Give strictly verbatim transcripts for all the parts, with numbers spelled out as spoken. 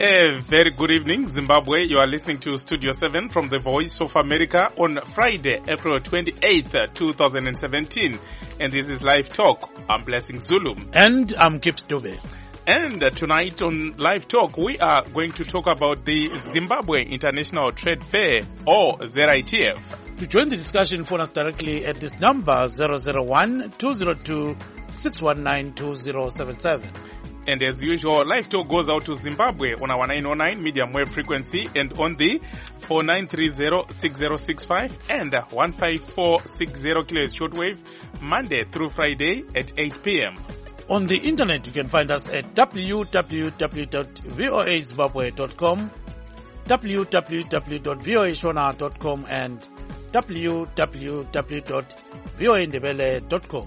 A very good evening, Zimbabwe. You are listening to Studio seven from the Voice of America on Friday, April twenty-eighth, twenty seventeen. And this is Live Talk. I'm Blessing Zulu. And I'm Gibbs Dube. And uh, tonight on Live Talk, we are going to talk about the Zimbabwe International Trade Fair, or Z I T F. To join the discussion, phone us directly at this number, zero zero one, two zero two, six one nine, two zero seven seven. And as usual, Live Talk goes out to Zimbabwe on our nine oh nine medium wave frequency and on the four nine three zero, six zero six five and one five four six zero kilohertz shortwave, Monday through Friday at eight p.m. On the internet, you can find us at w w w dot voa zimbabwe dot com, w w w dot voa shona dot com, and w w w dot voa ndebele dot com.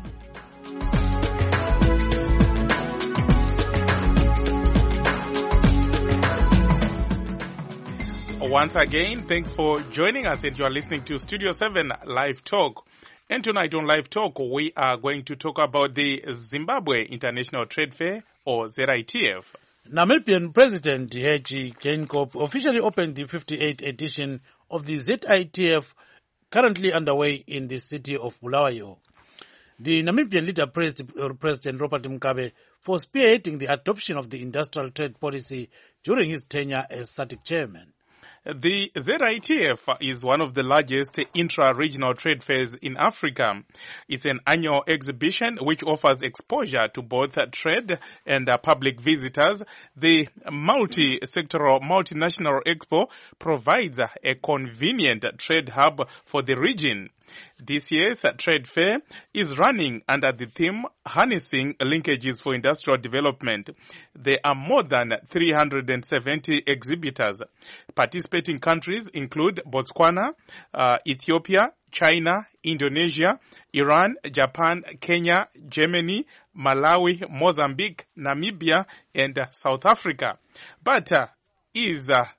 Once again, thanks for joining us, and you are listening to Studio seven Live Talk. And tonight on Live Talk, we are going to talk about the Zimbabwe International Trade Fair, or Z I T F. Namibian President Hage Geingob officially opened the fifty-eighth edition of the Z I T F, currently underway in the city of Bulawayo. The Namibian leader praised President Robert Mugabe for spearheading the adoption of the industrial trade policy during his tenure as S A D C chairman. The Z I T F is one of the largest intra-regional trade fairs in Africa. It's an annual exhibition which offers exposure to both trade and public visitors. The multi-sectoral, multinational expo provides a convenient trade hub for the region. This year's trade fair is running under the theme Harnessing Linkages for Industrial Development. There are more than three hundred seventy exhibitors. Participating countries include Botswana, uh, Ethiopia, China, Indonesia, Iran, Japan, Kenya, Germany, Malawi, Mozambique, Namibia, and uh, South Africa. But uh, is uh,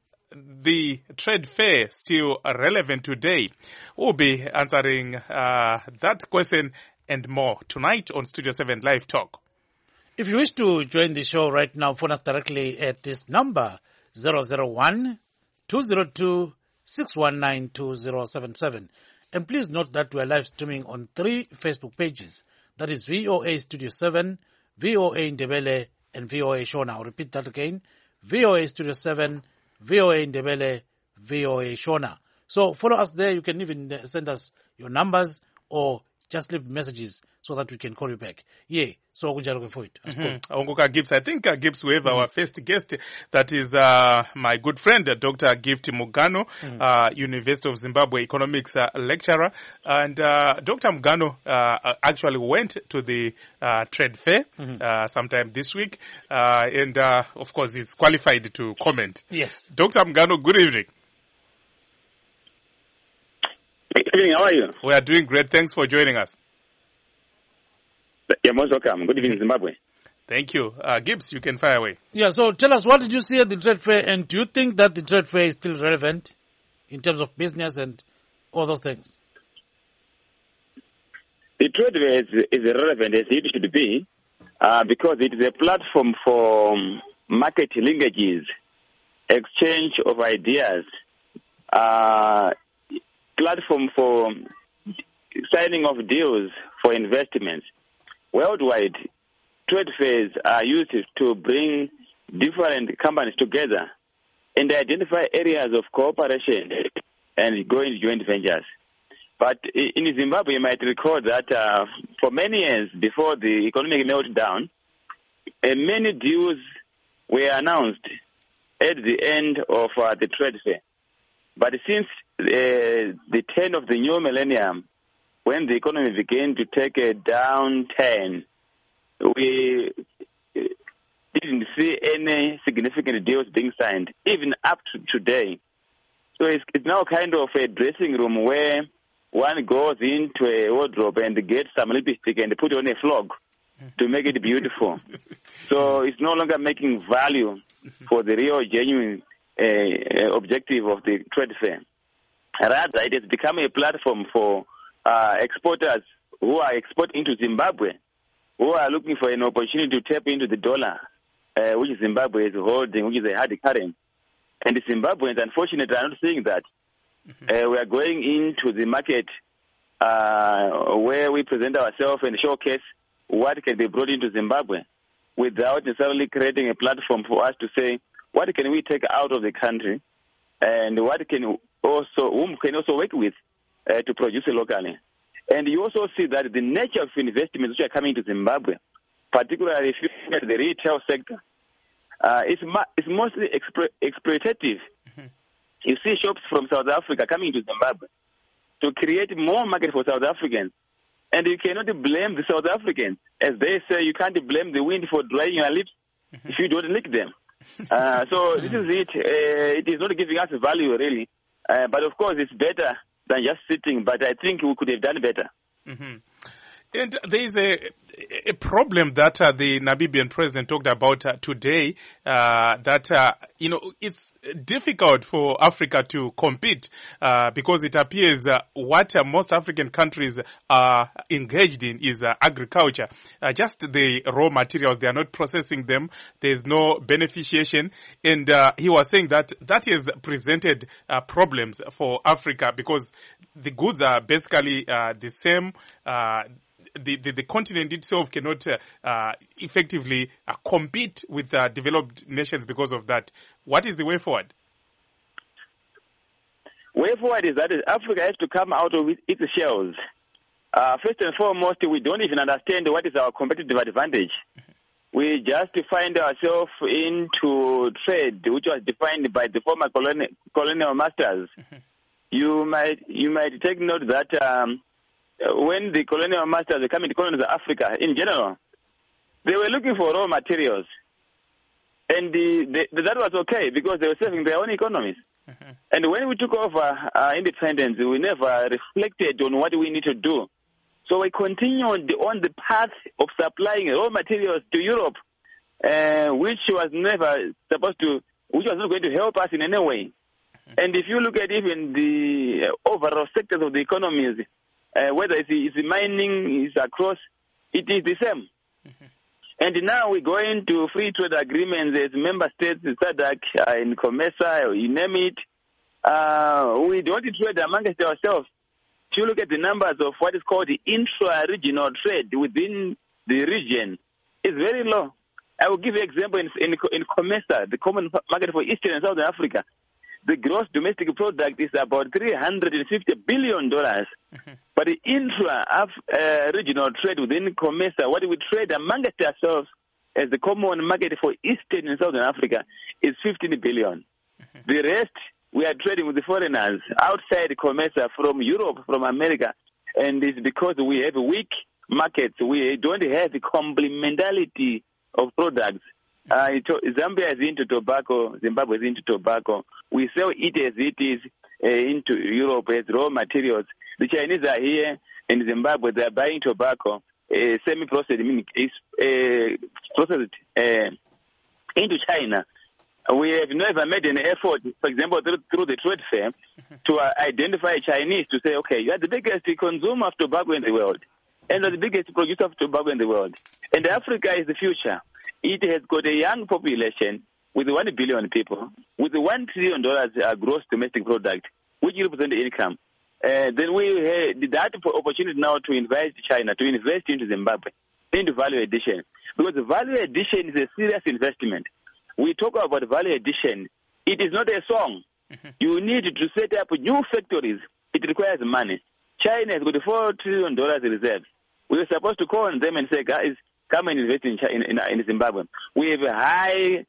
the trade fair still relevant today? We'll be answering uh, that question and more tonight on Studio seven Live Talk. If you wish to join the show right now, phone us directly at this number, zero zero one, two zero two, six one nine, two zero seven seven. And please note that we are live streaming on three Facebook pages. That is V O A Studio seven, V O A Ndebele, and V O A Shona. I'll repeat that again. V O A Studio seven, V O A Ndebele, V O A Shona. So follow us there. You can even send us your numbers or just leave messages so that we can call you back. Yeah. So we're looking for it. Mm-hmm. Gibbs, I think uh, Gibbs, we have mm-hmm. our first guest. That is uh, my good friend, uh, Doctor Gift Mugano, mm-hmm. uh, University of Zimbabwe economics uh, lecturer. And uh, Doctor Mugano uh, actually went to the uh, trade fair mm-hmm. uh, sometime this week. Uh, and uh, of course, he's qualified to comment. Yes. Doctor Mugano, good evening. Good evening, how are you? We are doing great. Thanks for joining us. You're most welcome. Good evening, Zimbabwe. Thank you. Uh, Gibbs, you can fire away. Yeah, so tell us, what did you see at the trade fair, and do you think that the trade fair is still relevant in terms of business and all those things? The trade fair is, is relevant as it should be uh, because it is a platform for market linkages, exchange of ideas, uh, platform for signing of deals for investments. Worldwide, trade fairs are used to bring different companies together and identify areas of cooperation and go into joint ventures. But in Zimbabwe, you might recall that uh, for many years before the economic meltdown, uh, many deals were announced at the end of uh, the trade fair. But since uh, the turn of the new millennium, when the economy began to take a downturn, we didn't see any significant deals being signed, even up to today. So it's, it's now kind of a dressing room where one goes into a wardrobe and gets some lipstick and put on a flog to make it beautiful. So it's no longer making value for the real, genuine uh, objective of the trade fair. Rather, it has become a platform for uh, exporters who are exporting to Zimbabwe, who are looking for an opportunity to tap into the dollar uh, which Zimbabwe is holding, which is a hard currency. And the Zimbabweans, unfortunately, are not seeing that. Mm-hmm. Uh, we are going into the market uh, where we present ourselves and showcase what can be brought into Zimbabwe without necessarily creating a platform for us to say, what can we take out of the country and what can also, whom can also work with uh, to produce it locally. And you also see that the nature of investments which are coming to Zimbabwe, particularly if you look at the retail sector, uh, it's, it's mostly explo- exploitative. Mm-hmm. You see shops from South Africa coming to Zimbabwe to create more market for South Africans. And you cannot blame the South Africans. As they say, you can't blame the wind for drying your lips mm-hmm. if you don't lick them. uh, so this is it. Uh, it is not giving us value, really. Uh, but, of course, it's better than just sitting. But I think we could have done better. Mm-hmm. And there is a, a problem that uh, the Namibian president talked about uh, today, uh, that, uh, you know, it's difficult for Africa to compete uh, because it appears uh, what uh, most African countries are engaged in is uh, agriculture. Uh, just the raw materials, they are not processing them. There's no beneficiation. And uh, he was saying that that has presented uh, problems for Africa because the goods are basically uh, the same. Uh, The, the, the continent itself cannot uh, uh, effectively uh, compete with uh, developed nations because of that. What is the way forward? Way forward is that Africa has to come out of its shells. Uh, first and foremost, we don't even understand what is our competitive advantage. Mm-hmm. We just find ourselves into trade, which was defined by the former colonial, colonial masters. Mm-hmm. You might you might take note that um, when the colonial masters were coming to colonize Africa, in general, they were looking for raw materials. And the, the, that was okay because they were saving their own economies. Mm-hmm. And when we took over uh, independence, we never reflected on what we need to do. So we continued on the path of supplying raw materials to Europe, uh, which was never supposed to, which was not going to help us in any way. Mm-hmm. And if you look at even the overall sectors of the economies, Uh, whether it's, it's mining, it's across, it is the same. Mm-hmm. And now we go into free trade agreements as member states, SADC, uh, in COMESA, you name it. Uh, we don't trade amongst ourselves. If you look at the numbers of what is called the intra-regional trade within the region, it's very low. I will give you an example in, in, in COMESA, the Common Market for Eastern and Southern Africa. The gross domestic product is about three hundred fifty billion dollars. Mm-hmm. But the intra-regional uh, trade within COMESA, what we trade amongst ourselves as the common market for Eastern and Southern Africa, is fifteen billion. Mm-hmm. The rest, we are trading with the foreigners outside COMESA from Europe, from America. And it's because we have weak markets. We don't have the complementarity of products. Uh, Zambia is into tobacco, Zimbabwe is into tobacco. We sell it as it is uh, into Europe as raw materials. The Chinese are here in Zimbabwe, they are buying tobacco, uh, semi-processed, meaning is uh, processed uh, into China. We have never made an effort, for example, through, through the trade fair, to uh, identify Chinese to say, okay, you are the biggest consumer of tobacco in the world, and you are the biggest producer of tobacco in the world. And Africa is the future. It has got a young population with one billion people, with one trillion dollars uh, gross domestic product, which represents income. Uh, then we had that opportunity now to invite China, to invest into Zimbabwe, into value addition. Because value addition is a serious investment. We talk about value addition. It is not a song. Mm-hmm. You need to set up new factories. It requires money. China has got four trillion dollars reserves. We were supposed to call on them and say, guys, come and invest in, in, in, in Zimbabwe. We have a high,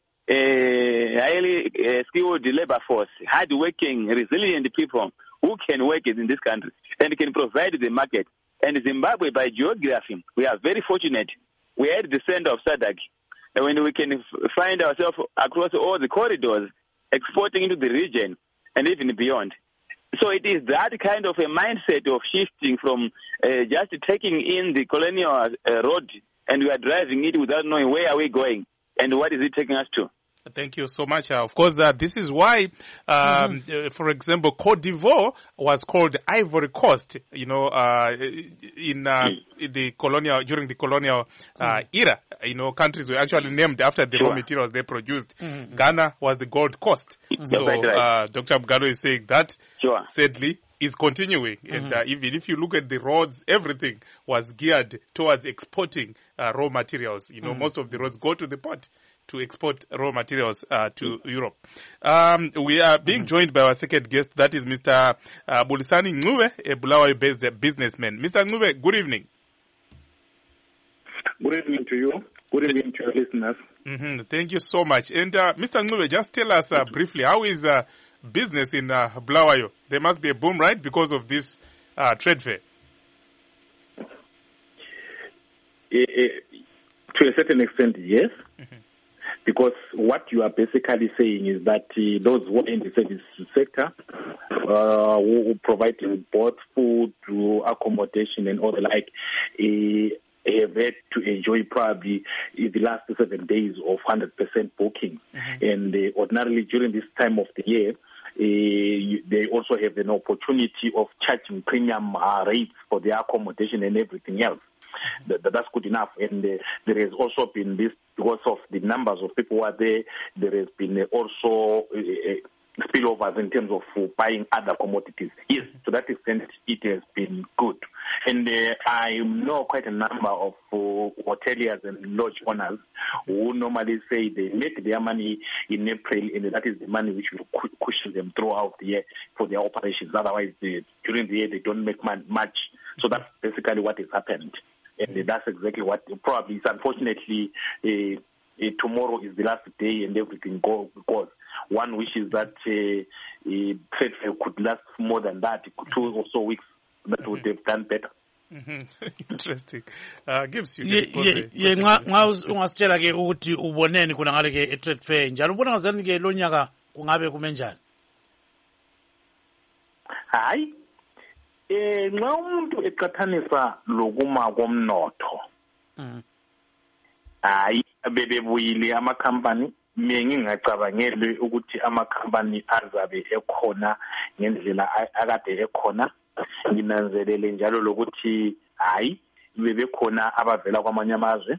uh, highly uh, skilled labor force, hard-working, resilient people who can work in this country and can provide the market. And Zimbabwe, by geography, we are very fortunate. We are at the center of SADC. And when we can f- find ourselves across all the corridors, exporting into the region and even beyond. So it is that kind of a mindset of shifting from uh, just taking in the colonial uh, road, and we are driving it without knowing where are we going and what is it taking us to. Thank you so much. Uh, of course, uh, this is why, um, mm-hmm. uh, for example, Cote d'Ivoire was called Ivory Coast, you know, uh, in, uh, in the colonial, during the colonial uh, mm-hmm. era. You know, countries were actually named after the sure. raw materials they produced. Mm-hmm. Ghana was the Gold Coast. Mm-hmm. So, right, right. Uh, Doctor Mgalo is saying that, sure. sadly, is continuing. Mm-hmm. And uh, even if you look at the roads, everything was geared towards exporting uh, raw materials. You know, mm-hmm. most of the roads go to the port to export raw materials uh, to mm-hmm. Europe. Um, we are being mm-hmm. joined by our second guest, that is Mister Uh, Bulisani Ncube, a Bulawayo-based businessman. Mister Ncube, good evening. Good evening to you. Good evening to your listeners. Mm-hmm. Thank you so much. And uh, Mister Ncube, just tell us uh, briefly, how is uh, business in uh, Bulawayo? There must be a boom, right, because of this uh, trade fair? Uh, to a certain extent, yes. Mm-hmm. Because what you are basically saying is that uh, those who are in the service sector, uh, who, who provide both food, accommodation, and all the like, uh, have had to enjoy probably the last seven days of one hundred percent booking. Mm-hmm. And uh, ordinarily during this time of the year, uh, they also have an opportunity of charging premium uh, rates for their accommodation and everything else. That, that's good enough. And uh, there has also been this, because of the numbers of people who are there, there has been uh, also uh, spillovers in terms of uh, buying other commodities. Yes, to that extent, it has been good. And uh, I know quite a number of uh, hoteliers and lodge owners who normally say they make their money in April, and that is the money which will cushion them throughout the year for their operations. Otherwise, they, during the year, they don't make much. So that's basically what has happened. And that's exactly what probably is. Unfortunately, uh, uh, tomorrow is the last day and everything goes. Because one wishes that uh, uh, trade fair could last more than that, two or so weeks, that would have done better. Mm-hmm. Interesting. Uh, gives you. Ye nxa ungasitshela ke ukuthi uboneni khona ngale ke trade fair njalo ubona ngazani ke lo nyaka kungabe kume njani? Hayi. Eh nxa umuntu eqathanisa lokuma komnotho. Mhm. Hayi bebebuyile ama company mina ngingacabangeli ukuthi ama company azabe ekhona ngendlela akade ekhona. Nginanzelele njalo lokuthi hayi bebekhona abavela kwamanye amazwe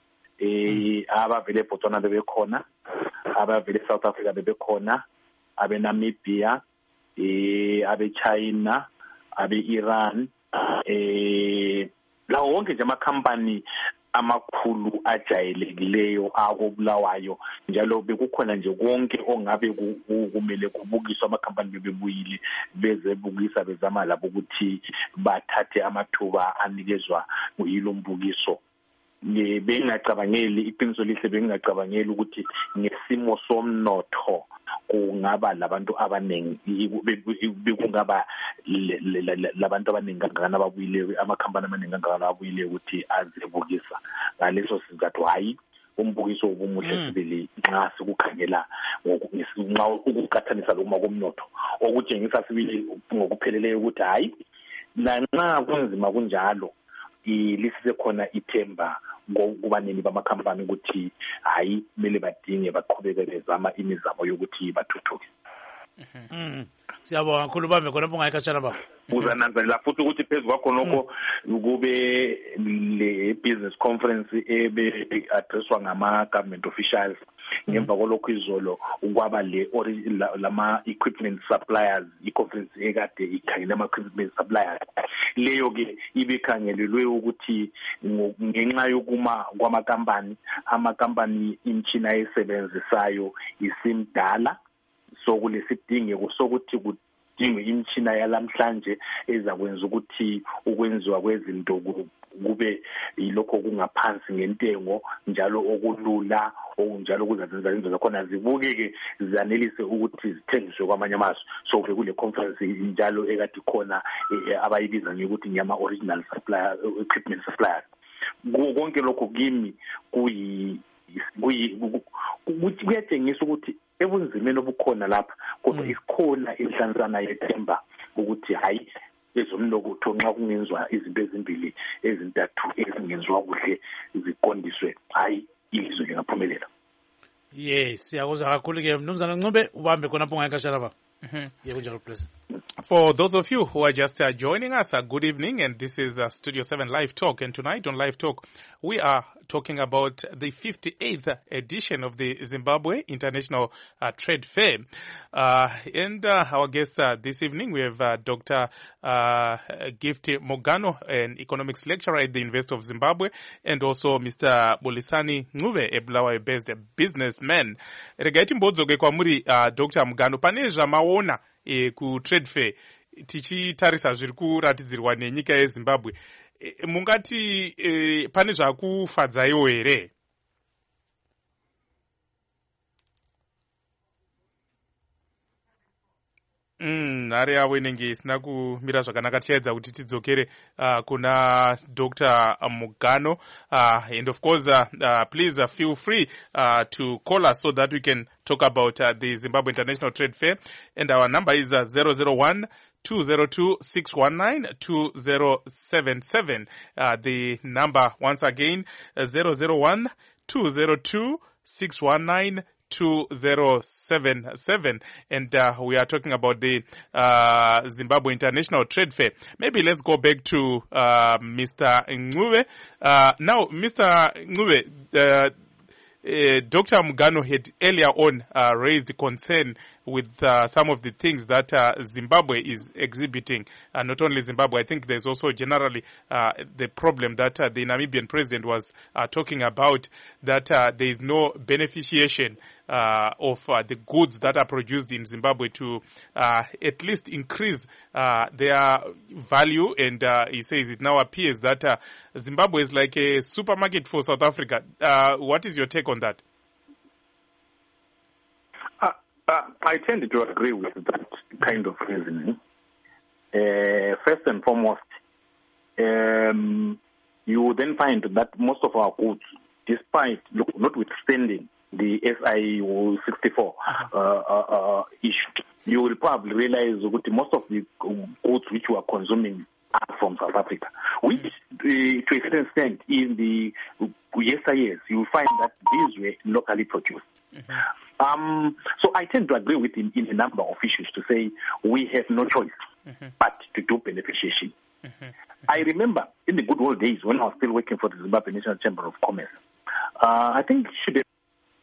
eh abavela eBotswana bebekhona, abavela eSouth Africa bebekhona, abe Namibia, eh abe China, abe Iran, eh lawo wonke nje ama company amakhulu ajayelekileyo akobulawayo njalo bekukhona nje konke ongabe kumele kubukiswa ama company bebebuyile beze bukisa bezama labo ukuthi bathathe amathuba anikezwa uyilo mbukiso. Bengacabangeli iqiniso lihle bengacabangeli ukuthi ngesimo somnotho kungaba labantu abanengi bekungaba labantu abanengi kangana ababuyile amakhampani amaningi kangana abuyile ukuthi azebukisa ngaleso sizathu hayi umbukiso obumuhle sibili nxa sikukhangela nxa ukuqathanisa lokuma komnotho okutshengisa sibili ngokupheleleyo ukuthi hayi lanxa kunzima kunjalo ilise khona ithemba ngokubanini bamakhampani ukuthi hayi kumele badinge baqhubeke bezama imizamo yokuthi bathuthuke. Mhm. Siyabonga kakhulu bambe khona bongayikhatshana baba. Uzananzelela futhi ukuthi phezulu kwakho nokho kube le business conference ebe addresswa ngama government officials ngemva kolokho izolo ukwaba le lama equipment suppliers i-conference ekade ikhangela ama equipment suppliers leyo ke ibikhangelelwe ukuthi ngenxa yokuma kwamakampani amakampani imchina esebenzisayo isimdala so kulesidingeko sokuthi kudingwe imchina yalamhlanje ezakwenza ukuthi ukwenziwa kwezinto kube yilokho kungaphansi ngentengo njalo okulula okunjalo kuzazenza izinto zakhona zibukeke zanelise ukuthi zithengiswe kwamanye amazwe. So kule conference njalo ekade khona abayibiza ngokuthi nyama original supplier equipment suppliers. Konke lokho kimi kuyi kuyatshengisa ukuthi ebunzimeni obukhona lapha kodwa isikhona inhlanzana yethemba ukuthi hayi ezomnotho nxa kungenzwa izinto ezimbili ezintathu ezingenziwa kuhle ziqondiswe hayi ilizwe lingaphumelela. Yes, yakuza kakhulu ke mnumzana Ncube ubambe khona pho ngayikashara ba. Mhm. Yebo njalo please. For those of you who are just uh, joining us, uh, good evening, and this is uh, Studio seven Live Talk. And tonight on Live Talk, we are talking about the fifty-eighth edition of the Zimbabwe International uh, Trade Fair. Uh, and uh, our guest uh, this evening, we have uh, Doctor Uh, Gift Mogano, an economics lecturer at the University of Zimbabwe, and also Mister Bolisani Ncube, a Bulawayo-based businessman. Regaiti mbodzoke kwamuri uh, Doctor Mogano, pane zvamaona E, ku trade fair tichitarisa zviri kuratidzirwa nenyika yeZimbabwe, e, mungati e, pane zvakufadzaiwo here? nhare yavo inenge isina kumira zvakanaka. Tichaedza kuti tidzokere uh, kuna Doctor Mogano, uh, and of course uh, uh, please uh, feel free uh, to call us so that we can talk about uh, the Zimbabwe International Trade Fair, and our number is uh, zero zero one two zero two six one nine two zero seven seven. Uh, the number once again uh, zero zero one two zero two six one nine two zero seven seven, and uh, we are talking about the uh, Zimbabwe International Trade Fair. Maybe let's go back to uh, Mister Ncube. Uh, now, Mister Ncube, uh, uh, Doctor Mogano had earlier on uh, raised concern with uh, some of the things that uh, Zimbabwe is exhibiting. Uh, not only Zimbabwe, I think there's also generally uh, the problem that uh, the Namibian president was uh, talking about, that uh, there is no beneficiation uh, of uh, the goods that are produced in Zimbabwe to uh, at least increase uh, their value. And uh, he says it now appears that uh, Zimbabwe is like a supermarket for South Africa. Uh, what is your take on that? Uh, I tend to agree with that kind of reasoning. Uh, first and foremost, um, you then find that most of our goods, despite look, notwithstanding the S I sixty-four uh, uh, issue, you will probably realize that most of the goods which you are consuming are from South Africa, which uh, to a certain extent in the yesteryears, you will find that these were locally produced. Mm-hmm. Um, so I tend to agree with him in a number of issues to say we have no choice mm-hmm. but to do beneficiation. Mm-hmm. I remember in the good old days when I was still working for the Zimbabwe National Chamber of Commerce, uh, I think should have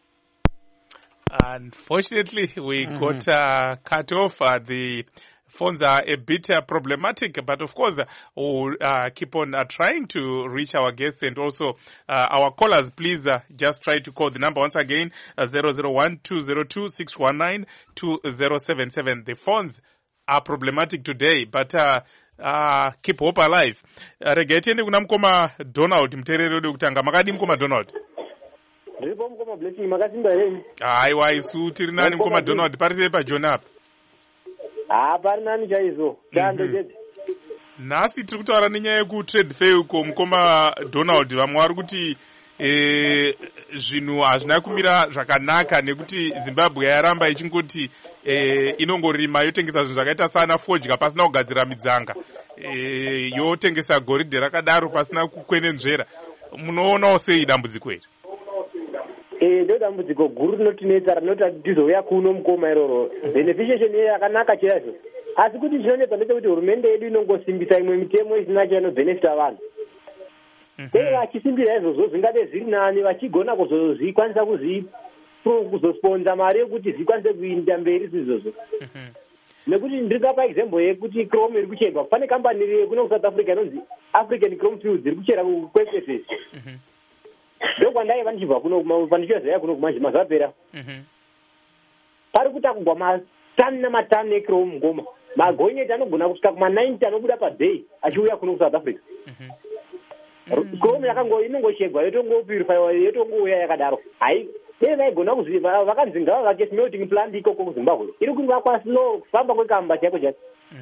Unfortunately, we mm-hmm. got uh, cut off. Uh, the phones are a bit uh, problematic, but of course, uh, we'll uh, keep on uh, trying to reach our guests and also uh, our callers. Please uh, just try to call the number once again, uh, zero zero one two zero two six one nine two zero seven seven. The phones are problematic today, but uh, uh, keep hope alive. Uh, Regetiende kuna mkoma Donald, mterere ode kutanga. Makadi mkoma Donald? Ripo mkoma Blessing, makasimba hemi. Aiwa, isu tiri nani mkoma Donald, parisi epa Jonap. Ah, pari nani chaizo, chando chete. Nasi tiri kutaura nenyaya yeku trade fair uko mkoma Donald, vamwe vari kuti eh, zvinhu hazvina kumira zvakanaka nekuti Zimbabwe yaramba ichingoti eh, inongorima yotengesa zvinhu zvakaita sana fodya pasina kugadzira midzanga, eh, yotengesa goridhe rakadaro pasina kukwenenzvera. Munoonawo sei dambudziko iri? Eh, ndo dambudziko guru rinotinetsa rinoti tizouya kuno mukoma iroro. Beneficiation yakanaka chaizvo. Asi kuti chinonetsa ndechekuti hurumende yedu inongosimbisa imwe mitemo isina chainobenefita vanhu. Dei vachisimbira izvozvo zvingade zviri nani, vachigona kuzozvikwanisa kuzosponza mari yekuti zvikwanise kuinda mberi izvozvo. Nekuti ndiri kapa example yekuti Chrome iri kucherwa. Pane kambani iri kuno South Africa inonzi African Chrome Fields iri kuchera kuKwese. Ndokwandai vanchibva kuno pandichoziva kuno kumanje mazapera. Pari kutakugwa matani namatani eChrome ngoma. Magonyeti anogona kusvika kuma ninety anobuda paday achiuya kuno South Africa. Chrome yakango inongochegwa yotongopurifyiwa yotongouya yakadaro. Hai dei vaigona kuziva vakanzi ngavavake smelting plant ikoko kuZimbabwe. Iri kuvakwa slow kufamba kwekamba chako chako.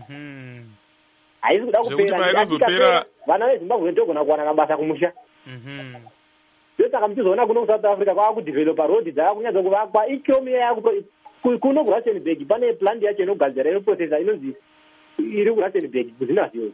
Haisi kuda kupera. Vana veZimbabwe ndogona kuwana mabasa kumusha. Saka mtizoona kuno South Africa kwakudevelopa road dzaakunyadza kuvakwa ikomi yakuto kuno kuRustenburg pane plant yacho inogadzira inoprocessa inonzi iri kuRustenburg kuzinaziyo.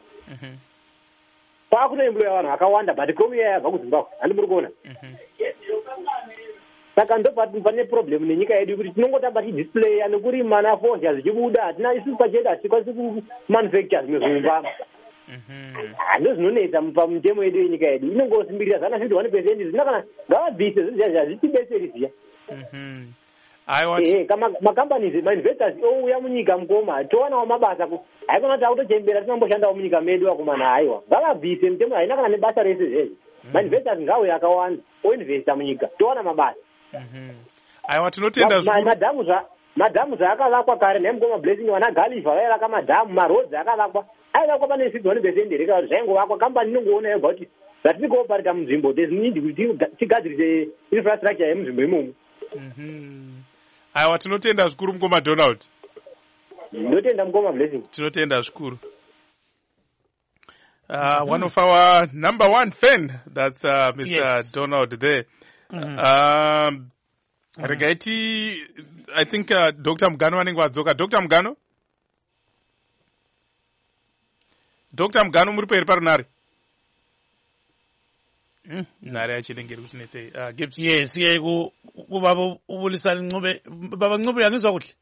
Kwakutoemploya vanhu vakawanda but ikomi yabva kuZimbabwe. Handi muri kuona. saka ndobva pane problem nenyika yedu kuti tinongotamba tidisplaya nekurima nafonzi hazichibuda hatina isusu pachedu hatikwanisi kumanufacture zvimwe zvinhu hando zvinonetsa pamutemo yedu yenyika yedu inongosimbirira zana fifty one percent zvina kana ngavabvise zvinhu hazvitibetseri ziya macompanies mainvestors ouya munyika mukoma towanawo mabasa haikona kuti akutochembera tinamboshandawo munyika medu akumana haiwa ngavabvise mutemo haina kana nebasa rese zvezvo mainvestors ngauye akawanda oinvesta munyika towana mabasa aiwa tinotenda madhamu zvaakavakwa kare nemukoma blessing vana galifa vaivaka madhamu marodzi akavakwa aivakwa pane fifty one percent reka kuti zvaingovakwa kambani inongoona yoga kuti zvatiri kuoparita munzvimbo there's kuti tigadzirise infrastructure yemunzvimbo imomo. aiwa tinotenda zvikuru mukoma Donald. ndotenda mukoma blessing. tinotenda zvikuru. Uh, mm-hmm. One of our number one fan, that's uh, Mister Yes. Donald there. Mm-hmm. Um, mm-hmm. Regaiti, I think uh, Doctor Mgano wanenge wadzoka. Doctor Mgano? Doctor Mgano muri peri parunari? Mm. Nari achilengeri kuti netse. Uh, Gibbs. Yes, ye ku baba ubulisa Ncube. Baba Ncube yangizwa kuhle.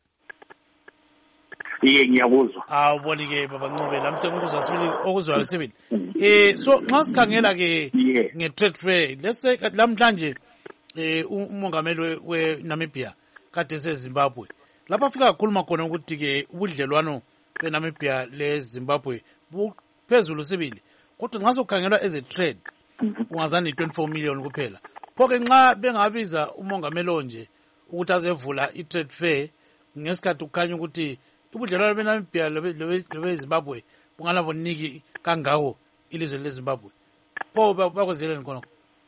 Iye ngiyakuzwa. Awuboni ke baba Ncube lamse ukuzwa sibili okuzwa sibili. Eh so nxa sikhangela ke nge trade fair let's say lamhlanje eh umongameli we Namibia kade seZimbabwe. Lapha afika kakhuluma khona ukuthi ke ubudlelwano beNamibia le Zimbabwe buphezulu sibili. Kodwa nxa sokhangelwa as a trade ungazani twenty-four million kuphela. Phoke nxa bengabiza umongameli onje ukuthi azevula i trade fair ngesikhathi ukukhanya ukuthi ubudlelwano beNamibia lobe Zimbabwe bungana boniki kangako ilizwe leZimbabwe. Pho bakwenzeleni khona?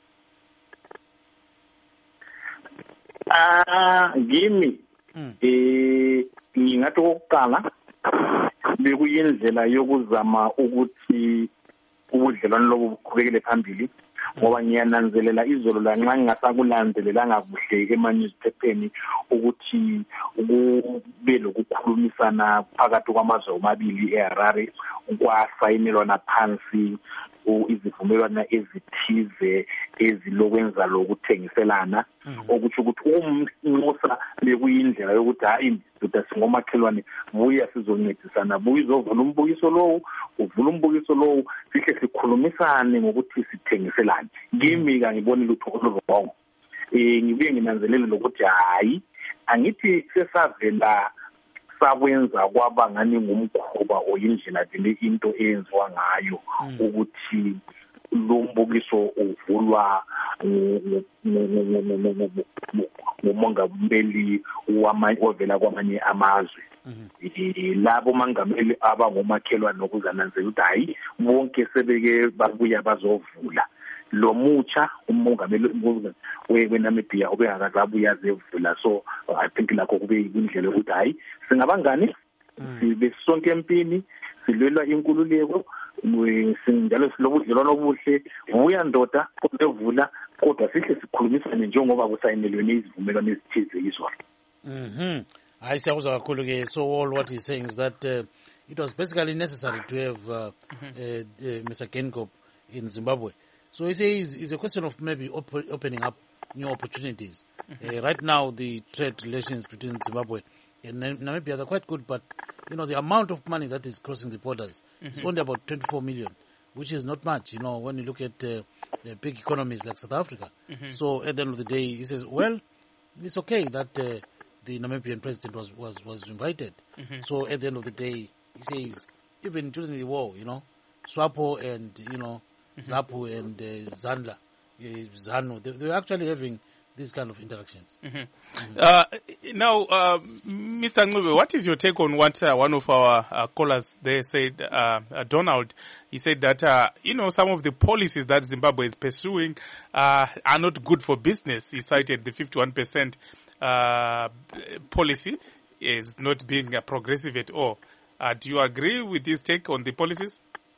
Ah, ngimi eh ngingathi okokuqala bekuyindlela yokuzama ukuthi ubudlelwano lobu buqhubekele phambili ngoba ngiyananzelela izolo la nxa ngingasakulandelelanga kuhle ema-newspapers ukuthi kube lokukhulumisana phakathi kwamazwe omabili eHarare kwasayinelwana phansi izivumelwano ezithize ezilokwenza lokuthengiselana okuthi ukuthi umnxusa bekuyindlela yokuthi hayi ndoda singomakhelwane buya sizoncedisana buya izovula umbukiso lowo uvula umbukiso lowo sihle sikhulumisane ngokuthi sithengiselane. Kimi ngibona lutho oluvongo eh ngibuye nginanzelele lokuthi hayi angithi sesavela sakwenza kwaba ngani ngumkhuba oyindlela vele into eyenziwa ngayo ukuthi lo mbukiso uvulwa ngumongameli ovela kwamanye amazwe. Labo mangameli abangomakhelwane nokuzananzela ukuthi hayi bonke sebeke babuya bazovula lo mucha umongameli weNamibia obengakazabuya zevula. So I think lakho kube indlela ukuthi hayi singabangani sibe sonke empini silwela inkululeko sinjalo silobudlelwano obuhle vuya ndoda kodwa kodwa sihle sikhulumisane njengoba kusayinelwe izivumelwano ezithize izolo. Mhm. I say ke so all what he's saying is that uh, it was basically necessary to have uh, mm-hmm. uh, uh, Mister Geingob in Zimbabwe. So he says it's a question of maybe op- opening up new opportunities. Mm-hmm. Uh, right now, the trade relations between Zimbabwe and Namibia are quite good, but you know the amount of money that is crossing the borders mm-hmm. is only about twenty-four million, which is not much. You know, when you look at uh, uh, big economies like South Africa. Mm-hmm. So at the end of the day, he says, well, it's okay that uh, the Namibian president was was was invited. Mm-hmm. So at the end of the day, he says, even during the war, you know, SWAPO and you know. Mm-hmm. ZAPU and uh, Zandla, uh, ZANU, they, they were actually having these kind of interactions. Mm-hmm. Mm-hmm. Uh, now, uh, Mister Ncube, what is your take on what uh, one of our uh, callers there said, uh, uh, Donald? He said that, uh, you know, some of the policies that Zimbabwe is pursuing uh, are not good for business. He cited the fifty-one percent uh, policy is not being uh, progressive at all. Uh, do you agree with his take on the policies?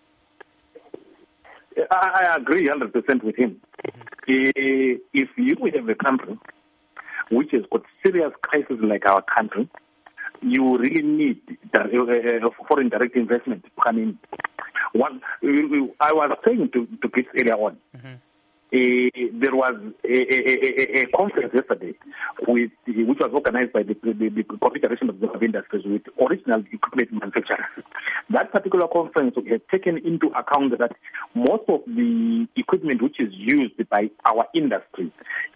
I agree one hundred percent with him. Mm-hmm. If you have a country which has got serious crisis like our country, you really need foreign direct investment to come in. One, I was saying to, to kids earlier on, mm-hmm. Uh, there was a, a, a, a conference yesterday with, which was organized by the, the, the Confederation of the Industries with original equipment manufacturers. That particular conference has taken into account that most of the equipment which is used by our industry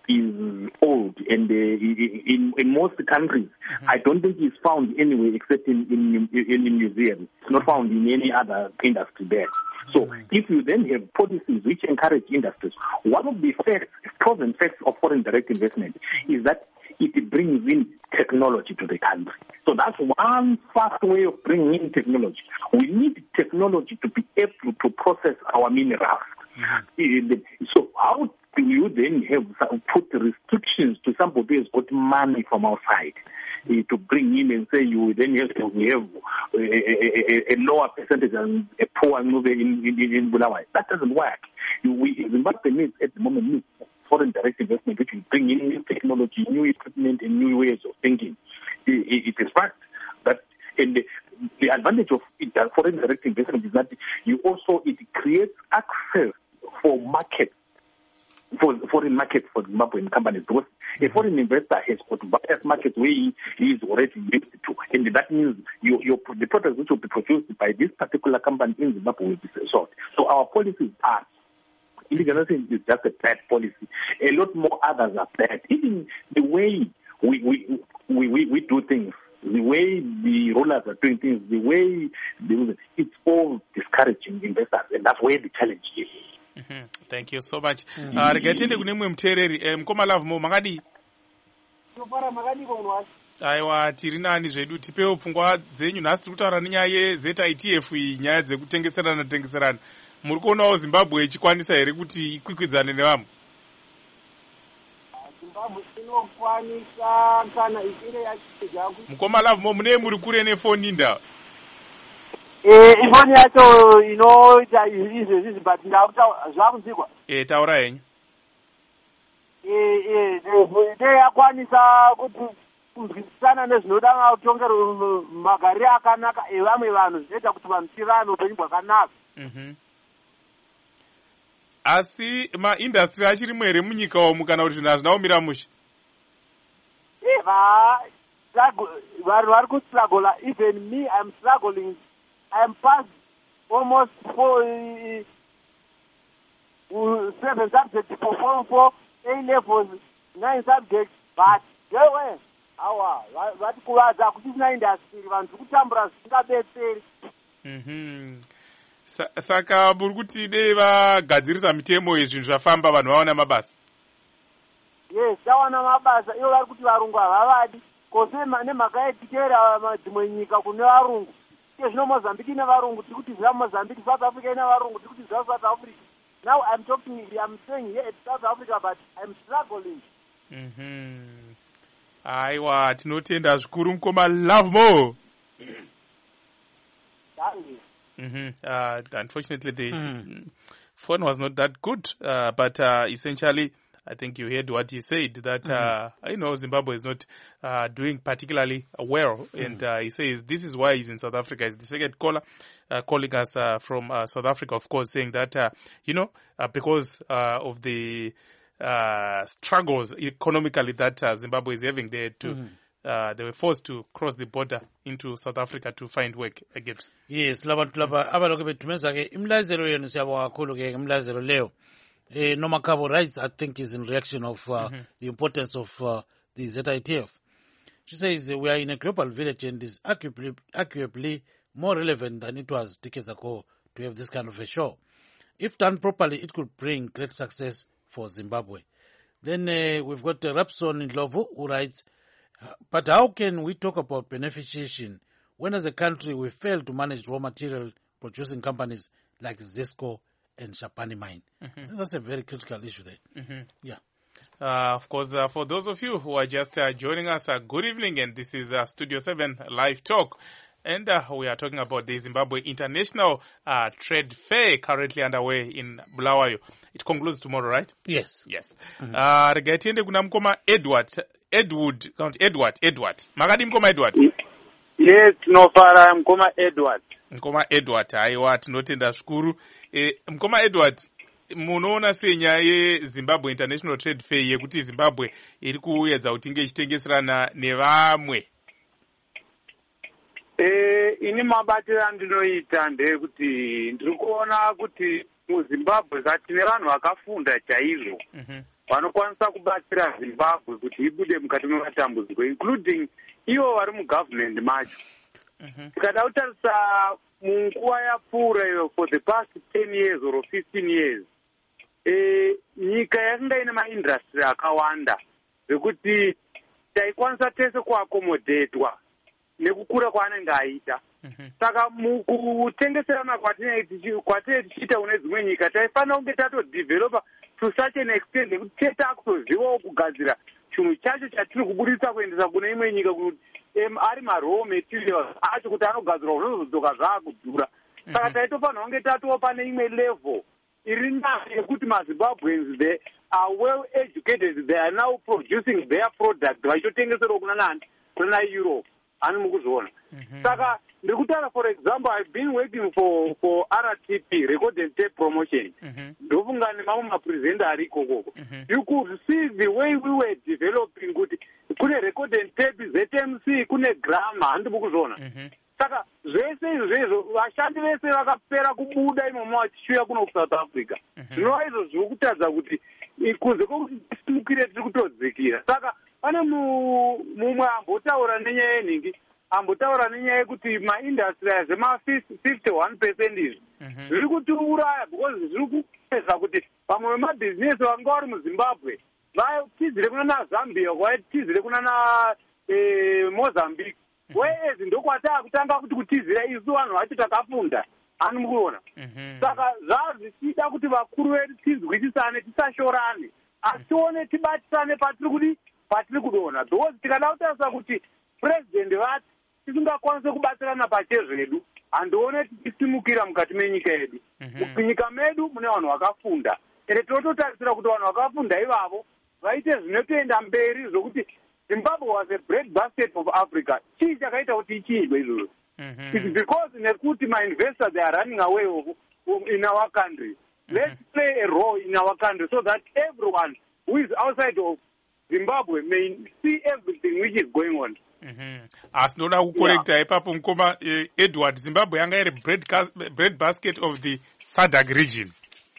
is old, and uh, in, in most countries, mm-hmm. I don't think it's found anywhere except in, in, in, in museums. It's not found in any other industry there. So if you then have policies which encourage industries, one of the facts, proven facts of foreign direct investment is that it brings in technology to the country. So that's one fast way of bringing in technology. We need technology to be able to process our minerals. Mm-hmm. So how do you then have put restrictions to somebody who has got money from outside uh, to bring in and say you then have to have a, a, a lower percentage than a poor movie in, in, in Bulawayo? That doesn't work. We, Zimbabwe needs at the moment needs foreign direct investment which will bring in new technology, new equipment, and new ways of thinking. It, it is fact that in the, the advantage of foreign direct investment is that you also it creates access for markets. For foreign markets for Zimbabwean companies, because a foreign investor has got various markets where he is already used to, and that means your, your, the products which will be produced by this particular company in Zimbabwe will be sold. So our policies are, illegal is just a bad policy. A lot more others are bad. Even the way we we we, we, we do things, the way the rulers are doing things, the way they, it's all discouraging investors, and that's where the challenge is. Mm-hmm. Thank you so much. Regatende kune mwe mtereri mkoma love mo makadi. Topara makadi konwa. Aiwa tiri nani zvedu tipewo pfungwa dzenyu nhasi tiri kutaura nenyaya Z I T F nyaya dzekutengeserana tengeserana. Muri kuonawo Zimbabwe ichikwanisa here kuti ikwikwidzane nevamwe? Zimbabwe inokwanisa kana ichinge yachidza. Mkoma love mo mune muri kure nefoni nda. Eh, ifoni yacho inoita izvo zvizi but ndakutaura zvakunzikwa. Eh, taura henyu. Eh eh ide yakwanisa kuti kunzwisana nezvinoda kutongera magariro akanaka evamwe vanhu zvinoita kuti vanhu tivane upenyu hwakanaka. Mhm. Asi ma-industry achiri mwere munyika umu kana kuti zvinhu hazvina kumira mushe? Eh, vanhu vari kustruggle. Even me, I'm struggling. I'm past almost four, uh, uh, seven subjects for form four, A levels, nine subjects, but go away. Awa, vati kuvaza kutisina industry, vantu kutambura zvisingabetseri. Mhm. Saka muri kuti dei vagadzirisa mitemo yezvinhu zvafamba vanhu vaona mabasa. Yes, vaona mabasa. Ivo vari kuti varungu havavadi. Kose nemhaka yetikera dzimwe nyika kune varungu. Zvino Mozambique ine varungu, tiri kuti zvira Mozambique, South Africa ine varungu, tiri kuti zvira South Africa. Now I'm talking, I'm saying here it's South Africa, but I'm struggling. Mhm. Aiwa, tinotenda zvikuru mkoma love more. Mhm. Uh, unfortunately, the mm. phone was not that good, uh, but uh, essentially, I think you heard what he said, that, mm-hmm. uh, you know, Zimbabwe is not uh, doing particularly well. Mm-hmm. And uh, he says this is why he's in South Africa. He's the second caller uh, calling us uh, from uh, South Africa, of course, saying that, uh, you know, uh, because uh, of the uh, struggles economically that uh, Zimbabwe is having there, to, mm-hmm. uh, they were forced to cross the border into South Africa to find work again. Yes, labantu laba abaloke betumeza ke imlazelo yenu siyabonga kakhulu ke imlazelo leo. Uh, Noma Kabo writes, I think, is in reaction of uh, mm-hmm. the importance of uh, the Z I T F. She says, uh, we are in a global village and is arguably, arguably more relevant than it was decades ago to have this kind of a show. If done properly, it could bring great success for Zimbabwe. Then uh, we've got uh, Rapson in Lovo who writes, but how can we talk about beneficiation when as a country we fail to manage raw material producing companies like Zesco and Shapani mine? Mm-hmm. That's a very critical issue there. Mm-hmm. Yeah. Uh, of course, uh, for those of you who are just uh, joining us, uh, good evening, and this is uh, Studio seven Live Talk. And uh, we are talking about the Zimbabwe International uh, Trade Fair currently underway in Bulawayo. It concludes tomorrow, right? Yes. Yes. Mm-hmm. Uh, regatiende kuna mkoma Edward, Edward, count Edward, Edward. Makadi mkoma Edward? Yes, tinofara mkoma Edward. Mkoma Edward, aiwa tinotenda zvikuru. E, mkoma Edward, munoona senyaya yeZimbabwe International Trade Fair yekuti Zimbabwe iri kuedza kuti inge ichitengeserana nevamwe? Eh, ini mabatiro andinoita ndekuti ndiri kuona kuti muZimbabwe tine vanhu vakafunda chaizvo vanokwanisa kubatsira Zimbabwe kuti ibude mukati mematambudziko, including ivo vari mugovernment macho. Tikada kutarisa munguva yapfuura iyo for the past ten years or fifteen years, eh, nyika yakanga ine maindustry akawanda zvekuti taikwanisa tese kuakomodhetwa nekukura kwaanenge aita. Saka mukutengeserana kwatinenge tichiita kune dzimwe nyika taifanira kunge tatodevelopa to such an extent yekuti tete akutozivawo kugadzira chinhu chacho chatiri kubudisa kuendesa kune imwe nyika kuti ari ma-raw materials acho kuti anogadzirwa kunozodzoka zvaakudhura. Saka taitofanira kunge tatova pane imwe level iri nani yekuti maZimbabweans they are well educated, they are now producing their product vachitotengeserawo kuna nani kuna Europe. Ani mukuzviona. Saka ndiri kutaura, for example, I've been working for for R T P, Record and Tape Promotion. Ndofunga nemamwe mapresenter ari ikoko. You could see the way we were developing kuti kune record and tape, Z M C, kune grammar, handi mukuzviona. Saka zvese izvezvo vashandi vese vakapera kubuda imomo vachishuya kuno kuSouth Africa. Zvinova izvo zviri kutadza kuti kunze kwokuti tisimukire tiri kutodzikira. Saka pane mumwe ambotaura nenyaya yenhingi, ambotaura nenyaya yekuti maindustry azvema-fifty one percent izvi zviri kutiuraya because zviri kupedza kuti vamwe vemabhizinesi vanga vari muZimbabwe vatizire kuna naZambia, vatizire kuna naMozambique, whereas ndokwataa kutanga kuti kutizira isu vanhu vacho takafunda. Ani mukuona. Saka zvazvichida kuti vakuru vedu tizwisisane, tisashorane, asi tione tibatisane patiri kuti patiri kudona. Because tikada kutarisa kuti president vati tisingakwanise kubatsirana pachezvedu, handione tichisimukira mukati menyika yedu. Munyika medu mune vanhu vakafunda, ende tinototarisira kuti vanhu vakafunda ivavo vaite zvinotoenda mberi zvokuti Zimbabwe was a bread basket of Africa. Chii chakaita kuti ichiidwe izvozvo? It's because nekuti ma-investors they are running away of, of, in our country. Let's play a role in our country so that everyone who is outside of Zimbabwe may see everything which is going on. Asi ndoda kukorekta ipapo mukoma Edward, Zimbabwe yanga iri bread, bread basket of the S A D C region.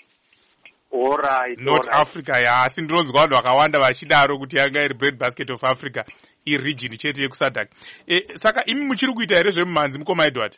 All right, not all right. Africa. Ya asi ndinonzwa vanhu vakawanda vachidaro kuti yanga iri bread basket of Africa, i region chete yeku S A D C. E, saka imi muchiri kuita here zvemumhanzi mukoma Edward?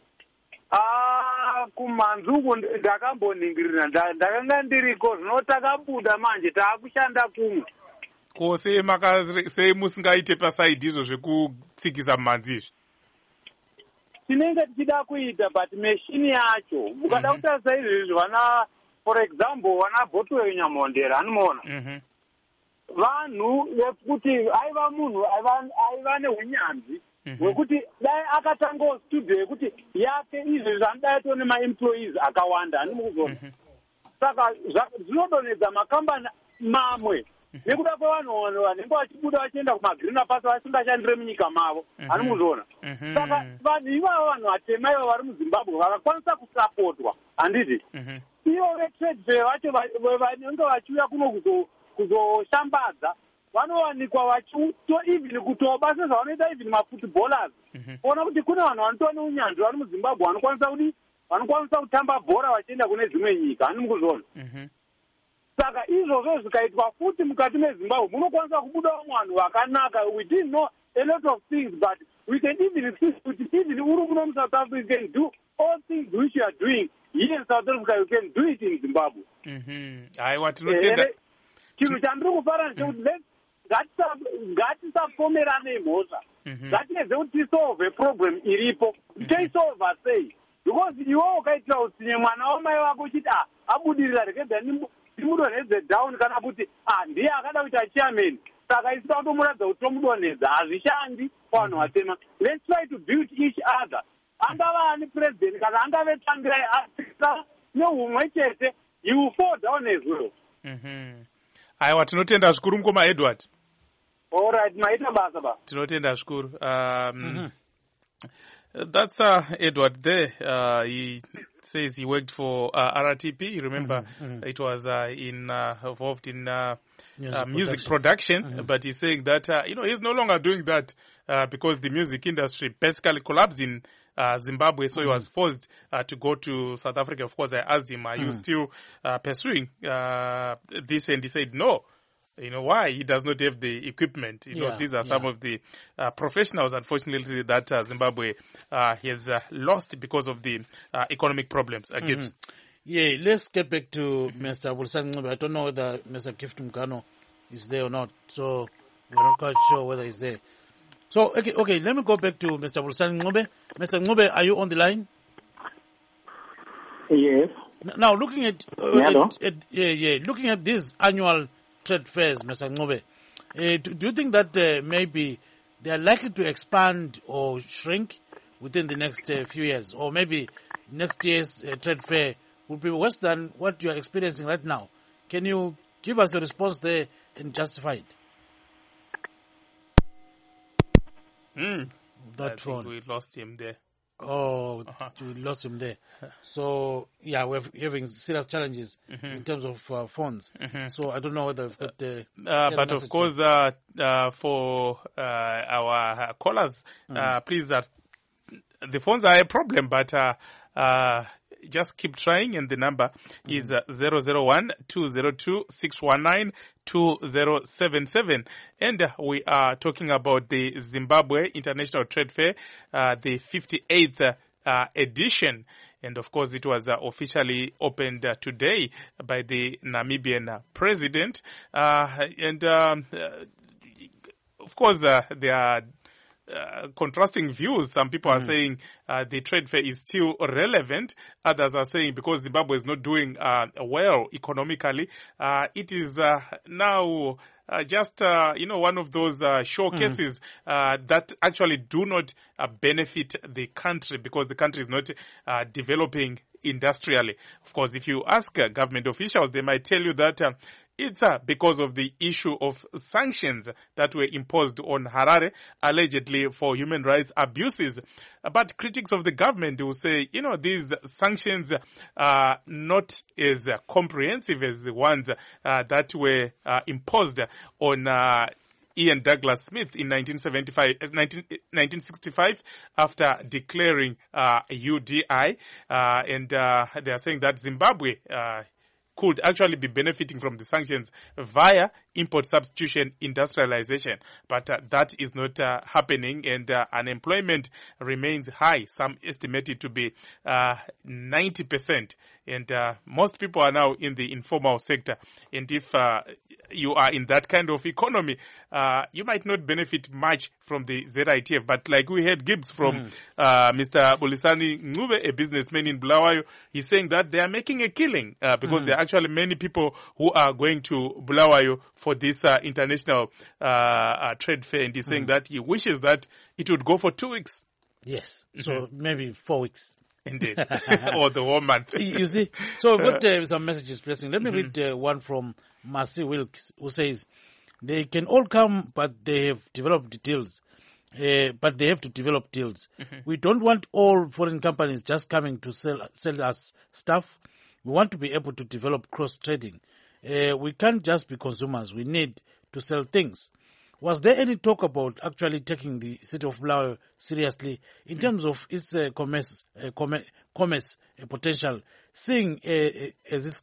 Ah, kumhanzi uku ndakamboningirira, ndakanga ndiriko, zvino takabuda manje taakushanda kumwe. Ko sei maka sei musingaite pasaidi izvo zvekutsikisa mumhanzi izvi? Tinenge tichida kuita but machine yacho ukada kutarisa izvi vana, for example, vana Botwe Nyamondera anoona vanhu vekuti aiva munhu aiva neunyanzvi wekuti dai akatangawo studio yekuti yake izvi zvanodai tone ma-employees akawanda ani mukuzona. Saka zvinodonedza makambani mamwe nekuda kwevanhu vanenge vachibuda vachienda kumagreen pasi vasingashandire munyika mavo ani mukuzona. Saka vanhu ivavo vanhu vatema ivo vari muZimbabwe vakakwanisa kusapotwa handiti ivo vetrade fair vacho vanenge vachiuya kuno kuzoshambadza vanowanikwa vachito even kutoba sezvavanoita even mafootballers kuona kuti kune vanhu vanotova neunyanzvi vari muZimbabwe vanokwanisa kuti vanokwanisa kutamba bhora vachienda kune dzimwe nyika ani mukuzona. Saka izvozvo zvikaitwa futi mukati meZimbabwe munokwanisa kubuda vamwe vanhu vakanaka. We didn't know a lot of things but we can even see kuti even uri muno muSouth Africa can do all things which you are doing here in South Africa, you can do it in Zimbabwe. Aiwa tinotenda. Chinhu chandiri kufara ndechekuti ngatisafomerane mhosva, ngatineze kuti tisolve problem iripo, toisolva sei? Because iwewe ukaitira utsinye mwana wamai wako uchiti ah abudirira rekebva ndimudonhedze down kana kuti ah ndiye akada kuita chairman saka isina kutomuratidza kuti tomudonhedza, hazvishandi pavanhu vatema. Let's try to build each other. Angava ani president kana angave Tangirai asika neumwe chete, you will fall down as well. Aiwa tinotenda zvikuru mukoma Edward. All right, maita basa ba. Tinotenda zvikuru. Um, That's uh, Edward there. Uh, he says he worked for uh, R T P. You remember, mm-hmm, mm-hmm. it was uh, in uh, involved in uh, music, uh, music production. production mm-hmm. But he's saying that uh, you know he's no longer doing that uh, because the music industry basically collapsed in uh, Zimbabwe. So mm-hmm. he was forced uh, to go to South Africa. Of course, I asked him, "Are mm-hmm. you still uh, pursuing uh, this?" And he said, "No." You know why? He does not have the equipment. You know, yeah, these are some yeah. of the uh, professionals, unfortunately, that uh, Zimbabwe uh, has uh, lost because of the uh, economic problems. Uh, mm-hmm. Yeah, let's get back to Mister Bulisani Ncube. I don't know whether Mister Gift Mugano is there or not, so we're not quite sure whether he's there. So, okay, okay, let me go back to Mister Bulisani Ncube. Mister Ncube, are you on the line? Yes. Now, looking at, uh, yeah, at, at yeah, yeah, looking at this annual trade fairs, Mister Ncube, uh, do, do you think that uh, maybe they are likely to expand or shrink within the next uh, few years, or maybe next year's uh, trade fair will be worse than what you are experiencing right now? Can you give us your response there and justify it? Mm. That I think one. we lost him there. Oh, uh-huh. we lost him there. So, yeah, we're having serious challenges mm-hmm. in terms of uh, phones. Mm-hmm. So, I don't know whether we've got the... Uh, uh, but, of course, uh, uh, for uh, our callers, mm-hmm. uh, please, uh, the phones are a problem, but uh, uh, just keep trying, and the number mm-hmm. is uh, zero zero one, two zero two, six one nine, two zero seven seven. And uh, we are talking about the Zimbabwe International Trade Fair, uh, the fifty-eighth uh, edition. And of course, it was uh, officially opened uh, today by the Namibian uh, president. Uh, and um, uh, of course, uh, there are Uh, contrasting views. Some people are mm. saying uh, the trade fair is still relevant. Others are saying because Zimbabwe is not doing uh, well economically, uh, it is uh, now uh, just, uh, you know, one of those uh, showcases mm. uh, that actually do not uh, benefit the country because the country is not uh, developing industrially. Of course, if you ask uh, government officials, they might tell you that uh, It's uh, because of the issue of sanctions that were imposed on Harare, allegedly for human rights abuses. But critics of the government will say, you know, these sanctions are not as uh, comprehensive as the ones uh, that were uh, imposed on uh, Ian Douglas Smith in nineteen seventy-five, nineteen sixty-five after declaring uh, U D I. Uh, and uh, they are saying that Zimbabwe uh, could actually be benefiting from the sanctions via import substitution industrialization. But uh, that is not uh, happening, and uh, unemployment remains high. Some estimate it to be uh, ninety percent. And uh, most people are now in the informal sector. And if uh, you are in that kind of economy, uh, you might not benefit much from the Z I T F. But like we heard Gibbs from mm. uh, Mister Bulisani Ncube, a businessman in Bulawayo, he's saying that they are making a killing uh, because mm. there are actually many people who are going to Bulawayo for this uh, international uh, uh, trade fair. And he's saying mm. that he wishes that it would go for two weeks. Yes, so mm-hmm. maybe four weeks. Indeed. Or the whole month. You see, so we've got uh, some messages pressing. Let me mm-hmm. read uh, one from Marcy Wilkes, who says, they can all come, but they have developed deals. Uh, but they have to develop deals. Mm-hmm. We don't want all foreign companies just coming to sell sell us stuff. We want to be able to develop cross-trading. Uh, we can't just be consumers. We need to sell things. Was there any talk about actually taking the city of Bulawayo seriously in terms of its uh, commerce, uh, commerce, commerce uh, potential, seeing uh, as, this,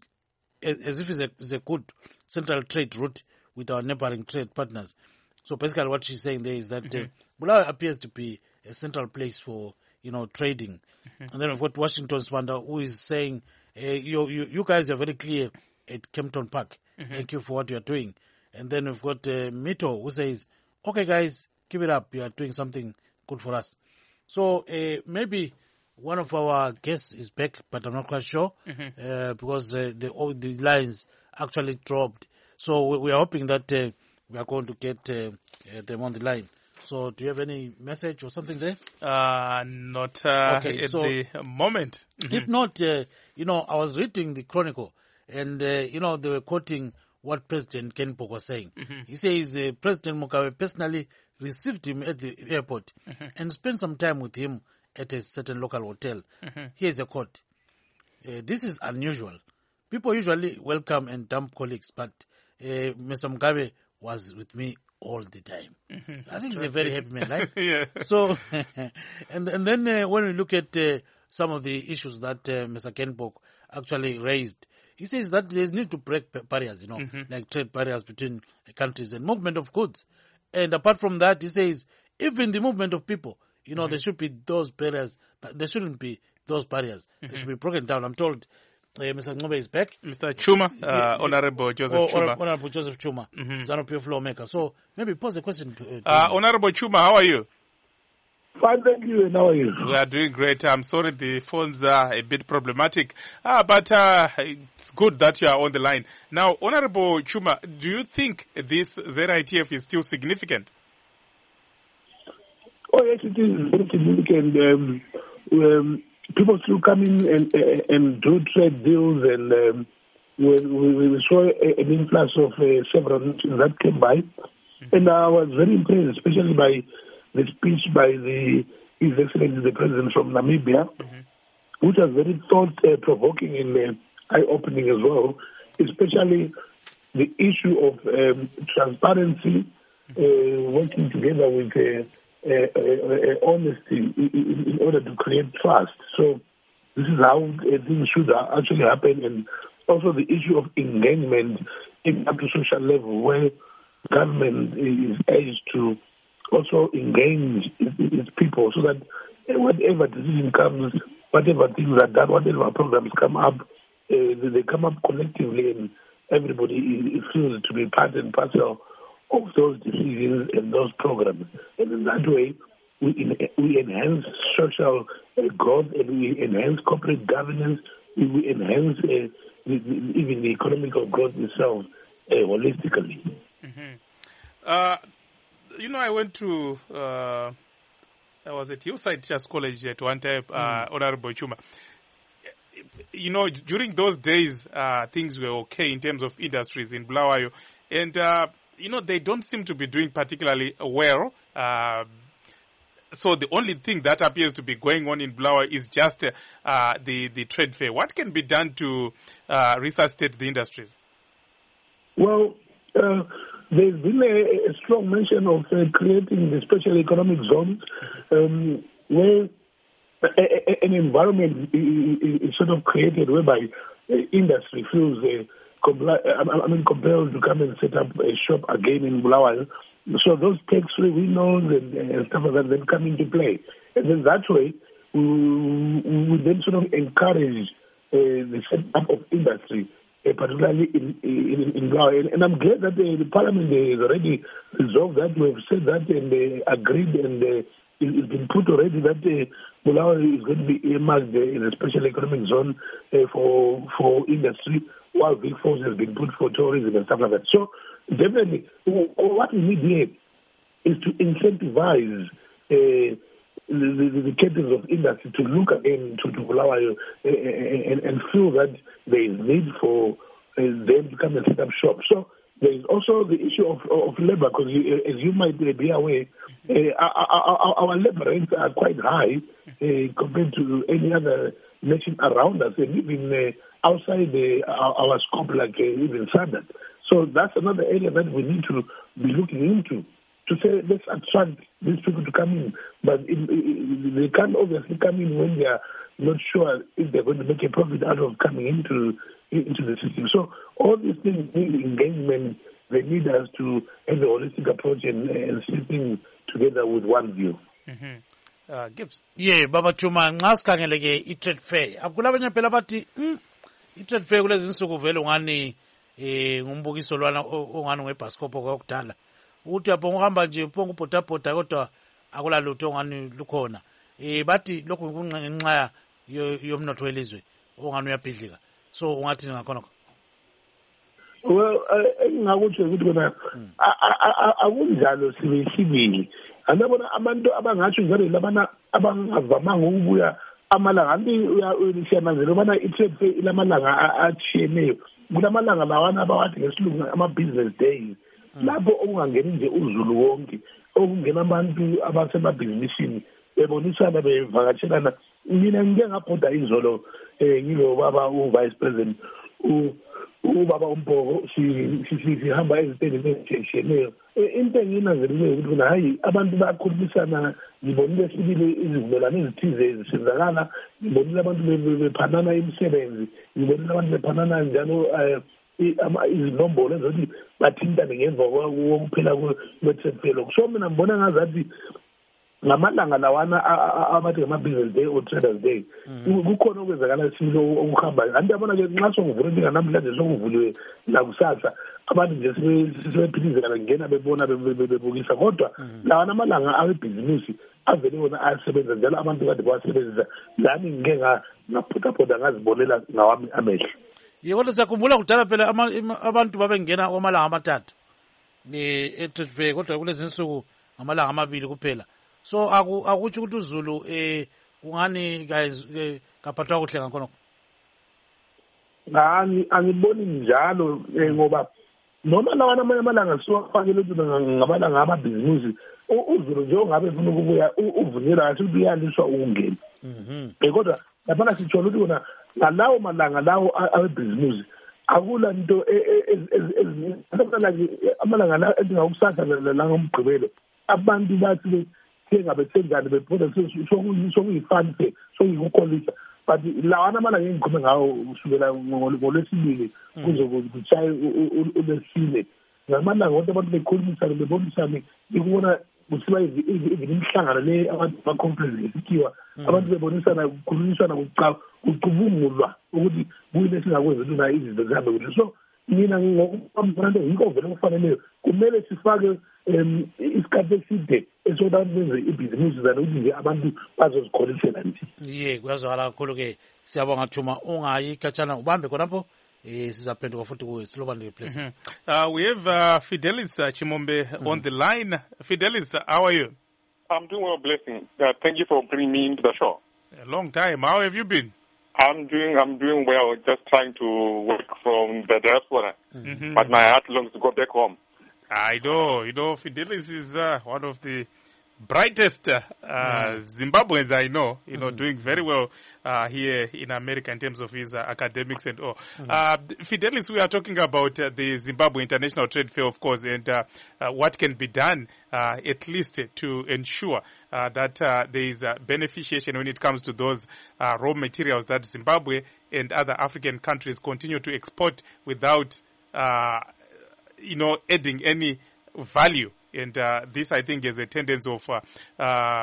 as if it's a, it's a good central trade route with our neighboring trade partners? So basically what she's saying there is that mm-hmm. uh, Bulawayo appears to be a central place for, you know, trading. Mm-hmm. And then we've got Washington Swanda, who is saying, uh, you, you, you guys are very clear at Kempton Park. Mm-hmm. Thank you for what you are doing. And then we've got uh, Mito, who says, okay, guys, keep it up. You are doing something good for us. So uh, maybe one of our guests is back, but I'm not quite sure mm-hmm. uh, because uh, the, all the lines actually dropped. So we, we are hoping that uh, we are going to get uh, uh, them on the line. So do you have any message or something there? Uh, not uh, okay, at so the moment. Mm-hmm. If not, uh, you know, I was reading the Chronicle and, uh, you know, they were quoting what President Ken Pog was saying. Mm-hmm. He says uh, President Mugabe personally received him at the airport mm-hmm. and spent some time with him at a certain local hotel. Mm-hmm. Here's a quote. Uh, this is unusual. People usually welcome and dump colleagues, but uh, Mister Mugabe was with me all the time. Mm-hmm. I think he's a very happy man, right? Yeah. So, and, and then uh, when we look at uh, some of the issues that uh, Mister Kenbok actually raised, he says that there's need to break barriers, you know, mm-hmm. like trade barriers between countries and movement of goods. And apart from that, he says even the movement of people, you know, mm-hmm. there should be those barriers. There shouldn't be those barriers. Mm-hmm. They should be broken down. I'm told uh, Mister Ncube is back. Mister Chuma, uh, Honorable Joseph oh, Chuma. Honorable Joseph Chuma, mm-hmm. ZANU-P F lawmaker. So maybe pose a question to, uh, to uh, Honorable Chuma, how are you? Fine, thank you. And how are you? We are doing great. I'm sorry the phones are a bit problematic, uh, but uh, it's good that you are on the line. Now, Honorable Chuma, do you think this Z I T F is still significant? Oh, yes, it is very significant. Um, um, people still come in and, uh, and do trade deals, and um, we, we, we saw an influx of uh, several nations that came by. Mm-hmm. And I was very impressed, especially by the speech by the His Excellency the President from Namibia, mm-hmm. which was very thought-provoking uh, and uh, eye-opening as well, especially the issue of um, transparency, uh, working together with uh, uh, uh, uh, honesty in, in order to create trust. So this is how uh, things should actually happen, and also the issue of engagement in up to social level, where government is urged to also engage its people, so that whatever decision comes, whatever things are done, whatever programs come up, uh, they come up collectively, and everybody feels to be part and parcel of those decisions and those programs. And in that way, we, in, we enhance social uh, growth, and we enhance corporate governance, we enhance uh, the, the, even the economical growth itself uh, holistically. Mm-hmm. Uh, You know, I went to, uh, I was at Hillside Teachers College at one time, uh, mm. Honorable Chuma. You know, during those days, uh, things were okay in terms of industries in Bulawayo. And, uh, you know, they don't seem to be doing particularly well. Uh, so the only thing that appears to be going on in Bulawayo is just uh, the, the trade fair. What can be done to uh, resuscitate the industries? Well, uh, there's been a, a strong mention of uh, creating the special economic zones, um, where a, a, an environment is, is sort of created whereby industry feels uh, compli- I mean, compelled to come and set up a shop again in Bulawayo. So those tax-free windows and, and stuff like that then come into play. And then that way, we, we then sort of encourage uh, the setup of industry, Uh, particularly in in, in Bulawayo. And, and I'm glad that uh, the Parliament uh, has already resolved that. We have said that and uh, agreed, and uh, it, it's been put already that uh, Bulawayo is going to be earmarked uh, in a special economic zone uh, for for industry, while Big Force has been put for tourism and stuff like that. So definitely, what we need here is to incentivize uh, the, the, the captains of industry to look again to, to Bulawayo uh, and, and feel that there is need for uh, them to come and set up shop. So there is also the issue of, of labor, because as you might be aware, uh, our, our, our labor rates are quite high uh, compared to any other nation around us, and even uh, outside the, our, our scope, like uh, even SADC. So that's another area that we need to be looking into, to say let's attract these people to come in, but it, it, they can't obviously come in when they are not sure if they're going to make a profit out of coming into into the system. So all these things need engagement. They need us to have a holistic approach and, and sitting together with one view. Mm-hmm. Uh, Gibbs. Yeah, Baba Chuma, nxa sikhangeleke i-trade fair. Akulabanye phela bathi i-trade fair kulezi insuku vele ungani eh ngumbukiso lwana ongani ngebhasikopho kwakudala. Uthi apho uhamba nje uphonga ubhothabhotha kodwa akula lutho ongani lukhona. Eh bathi lokhu kungenxa yomnotho welizwe ongani uyabhidlika. So ungathi ngakhona. Well, engakuthi ukuthi bona akunjalo sibe sibili. Anabona abantu abangathi njalo labana abangavamanga ukubuya amalanga anti uyasiyanazela ubana i-trade fair ilamalanga atshiyeneyo. Kulamalanga lawana abawathi ngesilungu ama-business days. Lapho okungangeni nje uzulu wonke, okungena abantu abasemabhizinisini bebonisana bevakatshelana. Mina ngike ngabhoda izolo eh ngilo baba u-vice president ubaba uMpogo sihamba eziteni ezitshiyeneyo. Into engiyinanzelile ukuthi na hayi abantu bayakhulumisana, ngibonile sibili izivumelwano ezithize zisenzakala, ngibonile abantu bephanana imisebenzi, ngibonile abantu bephanana njalo izinombolo ezokuthi bathintane ngemva kokuphela kwe-trade. So mina ngibona ngazathi ngamalanga lawana abathi ngama-business day or traders day kukhona okwenzakala silo okuhambayo. Kanti yabona-ke nxa sokuvule njenganamhlanje sokuvuliwe nakusasa abantu nje sebephithizela ngena bebona bebukisa, kodwa lawana amalanga awebhizinisi avele wona ayasebenza njalo abantu kade bawasebenzisa. Lami ngike ngaphotapota ngazibonela ngawami amehlo. Ye kodwa siyakhumbula kudala phela abantu babengena omalanga amathathu e-trade fair, kodwa kulezi nsuku ngamalanga amabili kuphela. So akutsho ukuthi uZulu eh ungani kaphathwa kuhle ngakhona. Ngani angiboni njalo ngoba noma lawana amanye amalanga siwafakele ukuthi ngamalanga amabhizinisi uZulu nje ongabe ufuna ukubuya uvunyelwa ukuthi uyaliswa ukungena. Mhm. Kodwa lapha sitsho ukuthi wona ngalawo malanga lawo awebhizinisi akula nto amalanga la engakusasa la ngomgqibelo abantu bathi kengabe sengane bephoda sokuyifante sokuyikholisa, but lawana amalanga engikhulume ngawo usukela ngolwesibili kuze kutshaye ulesine ngamalanga wonke abantu bekhulumisana bebonisane ikubona kusiba imihlangano le abantu ba-conference esikiwa abantu bebonisana kukhulunyiswana kucubungulwa ukuthi kuyini esingakwenza luna izinto zihambe kuhle. So mina ngokubantu yinto vele kufanele kumele sifake isikhathi eside esokuthi abantu benze ibhizinisi zalo ukuthi nje abantu bazozikholisela nje. Ye kuyazwakala kakhulu-ke. Siyabonga Thuma, ungayikhatshana ubambe khonapho eh sizaphenduka futhi kuwe silobandile please. Uh, we have uh, Fidelis uh, Chimombe mm-hmm. on the line. Fidelis, how are you? I'm doing well, blessing. Uh, thank you for bringing me into the show. A long time. How have you been? I'm doing I'm doing well, just trying to work from the diaspora. Mm-hmm. But my heart longs to go back home. I know, you know, Fidelis is uh, one of the brightest uh, mm. Zimbabweans I know, you know, mm. doing very well uh, here in America in terms of his uh, academics and all. Mm. Uh, Fidelis, we are talking about uh, the Zimbabwe International Trade Fair, of course, and uh, uh, what can be done uh, at least to ensure uh, that uh, there is uh, beneficiation when it comes to those uh, raw materials that Zimbabwe and other African countries continue to export without uh, you know, adding any value. And uh, this, I think, is a tendency of uh, uh,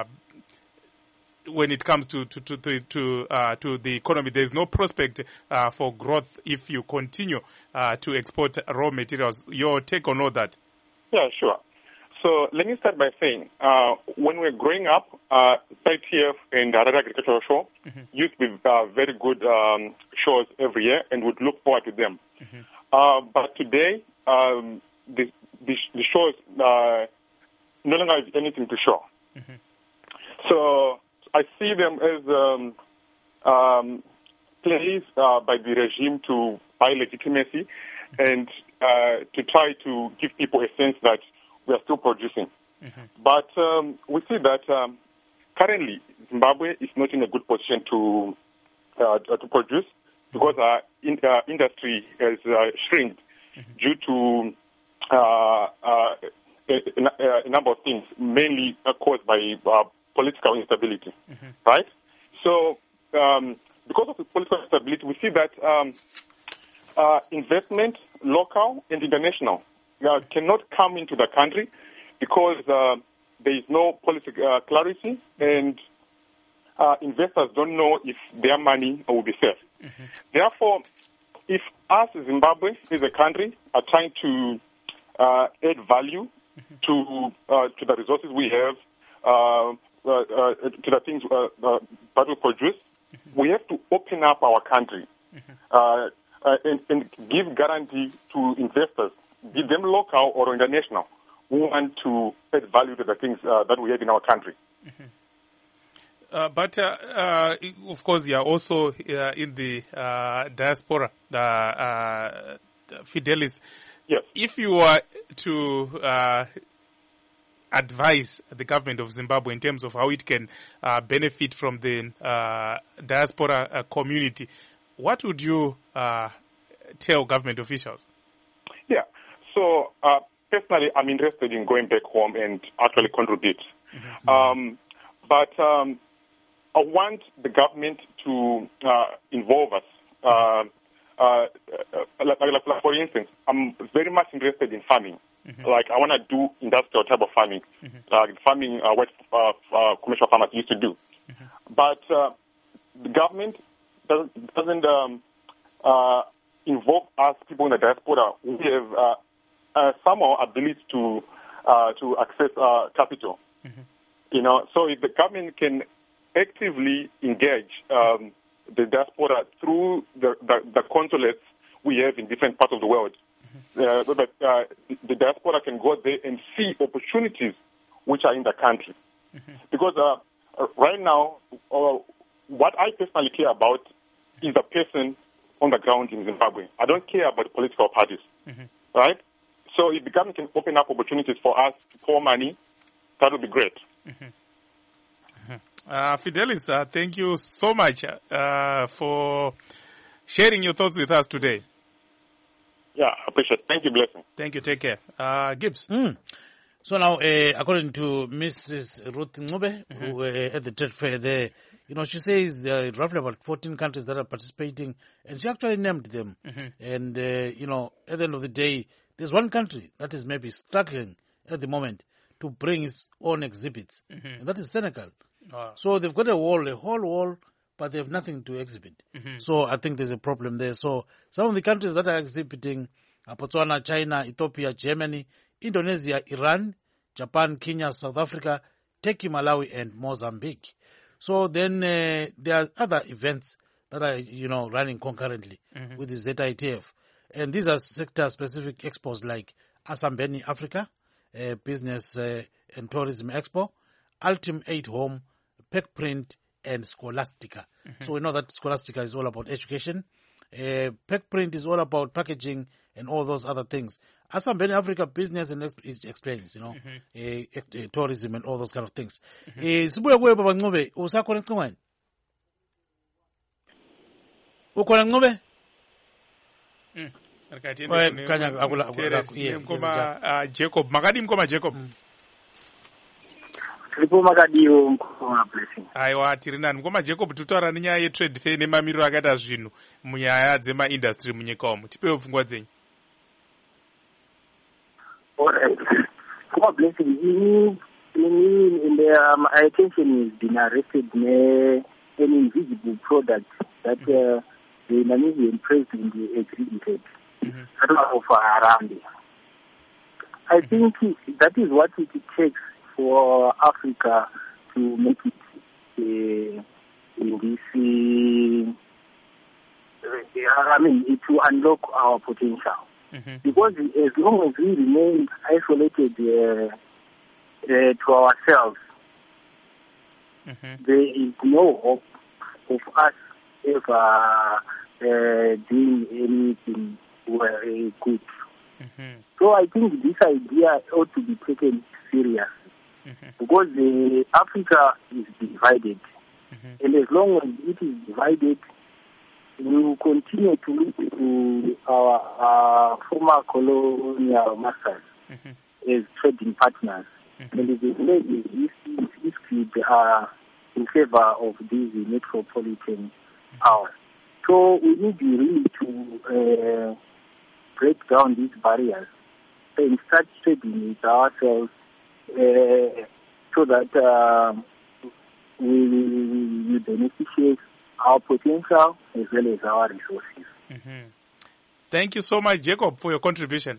when it comes to to to to, to, uh, to the economy. There is no prospect uh, for growth if you continue uh, to export raw materials. Your take on all that? Yeah, sure. So let me start by saying, uh, when we were growing up, uh, C T F and the Harare Agricultural Show mm-hmm. used to be uh, very good um, shows every year, and would look forward to them. Mm-hmm. Uh, but today, Um, the, the, the shows uh, no longer have anything to show. Mm-hmm. So I see them as um, um, plays uh, by the regime to buy legitimacy mm-hmm. and uh, to try to give people a sense that we are still producing. Mm-hmm. But um, we see that um, currently Zimbabwe is not in a good position to uh, to produce because our in, uh, industry has uh, shrinked. Mm-hmm. due to uh, uh, a, a number of things, mainly caused by uh, political instability, mm-hmm. right? So um, because of the political instability, we see that um, uh, investment, local and international, uh, cannot come into the country because uh, there is no policy uh, clarity and uh, investors don't know if their money will be safe. Mm-hmm. Therefore, if us, Zimbabwe, as a country, are trying to uh, add value mm-hmm. to uh, to the resources we have, uh, uh, uh, to the things uh, uh, that we produce, mm-hmm. we have to open up our country mm-hmm. uh, uh, and, and give guarantee to investors, be them local or international, who want to add value to the things uh, that we have in our country. Mm-hmm. Uh, but, uh, uh, of course, you are also uh, in the uh, diaspora, the uh, Fidelis. Yes. If you were to uh, advise the government of Zimbabwe in terms of how it can uh, benefit from the uh, diaspora uh, community, what would you uh, tell government officials? Yeah. So uh, personally, I'm interested in going back home and actually contribute. Mm-hmm. Um, but um, I want the government to uh, involve us. Uh, uh, like, like, like, for instance, I'm very much interested in farming. Mm-hmm. Like, I want to do industrial type of farming, mm-hmm. like farming uh, what uh, uh, commercial farmers used to do. Mm-hmm. But uh, the government doesn't, doesn't um, uh, involve us, people in the diaspora, who have uh, uh, somehow ability to uh, to access uh, capital. Mm-hmm. You know, so if the government can actively engage um, the diaspora through the, the, the consulates we have in different parts of the world, mm-hmm. uh, so that uh, the diaspora can go there and see opportunities which are in the country. Mm-hmm. Because uh, right now, uh, what I personally care about is the person on the ground in Zimbabwe. I don't care about political parties, mm-hmm. right? So if the government can open up opportunities for us to pour money, that would be great. Mm-hmm. Mm-hmm. Uh, Fidelis, uh, thank you so much uh, for sharing your thoughts with us today. Yeah, I appreciate it. Thank you, Blessing. Thank you. Take care. Uh, Gibbs. Mm. So now, uh, according to Missus Ruth Ngube, mm-hmm. who uh, at the trade fair there, you know, she says there are roughly about fourteen countries that are participating, and she actually named them. Mm-hmm. And, uh, you know, at the end of the day, there's one country that is maybe struggling at the moment to bring its own exhibits, mm-hmm. and that is Senegal. Oh. So they've got a wall, a whole wall, but they have nothing to exhibit. Mm-hmm. So I think there's a problem there. So some of the countries that are exhibiting are Botswana, China, Ethiopia, Germany, Indonesia, Iran, Japan, Kenya, South Africa, Turkey, Malawi, and Mozambique. So then uh, there are other events that are, you know, running concurrently mm-hmm. with the Z I T F. And these are sector-specific expos like Asambeni Africa, uh, Business uh, and Tourism Expo, Ultim eight Home, PECprint, and Scholastica. Mm-hmm. So we know that Scholastica is all about education. Uh, PECprint is all about packaging and all those other things. Asambeni Africa, Business and exp- it explains, you know, mm-hmm. uh, uh, tourism and all those kind of things. Sibuya kuwe Baba Ngube, usakho ngcongwane? Ukhona Ngube? Mm. Mkoma Jacob, makadi Mkoma Jacob. Tiripo makadiwo Mkoma Blessing. Aiwa tirinani Mkoma Jacob tutaura nenyaya yetrade fair nemamiriro akaita zvinhu munyaya dzemaindustry munyika umu. Tipewo pfungwa dzenyu. Alright. Mkoma Blessing, in, in, in the, um, my attention has been arrested by an invisible product that uh, the Namibian president exhibited. Mm-hmm. Of around. I think that is what it takes for Africa to make it uh, in this. Uh, I mean, to unlock our potential. Mm-hmm. Because as long as we remain isolated uh, uh, to ourselves, mm-hmm. there is no hope of us ever uh, doing anything very good. Mm-hmm. So I think this idea ought to be taken seriously, mm-hmm. because the Africa is divided, mm-hmm. and as long as it is divided, we will continue to look to our, our former colonial masters mm-hmm. as trading partners, mm-hmm. and the this this could are in favor of these metropolitan powers. Mm-hmm. So we need really to uh, break down these barriers and start trading with ourselves uh, so that uh, we, we, we beneficiate our potential as well as our resources. Mm-hmm. Thank you so much, Jacob, for your contribution.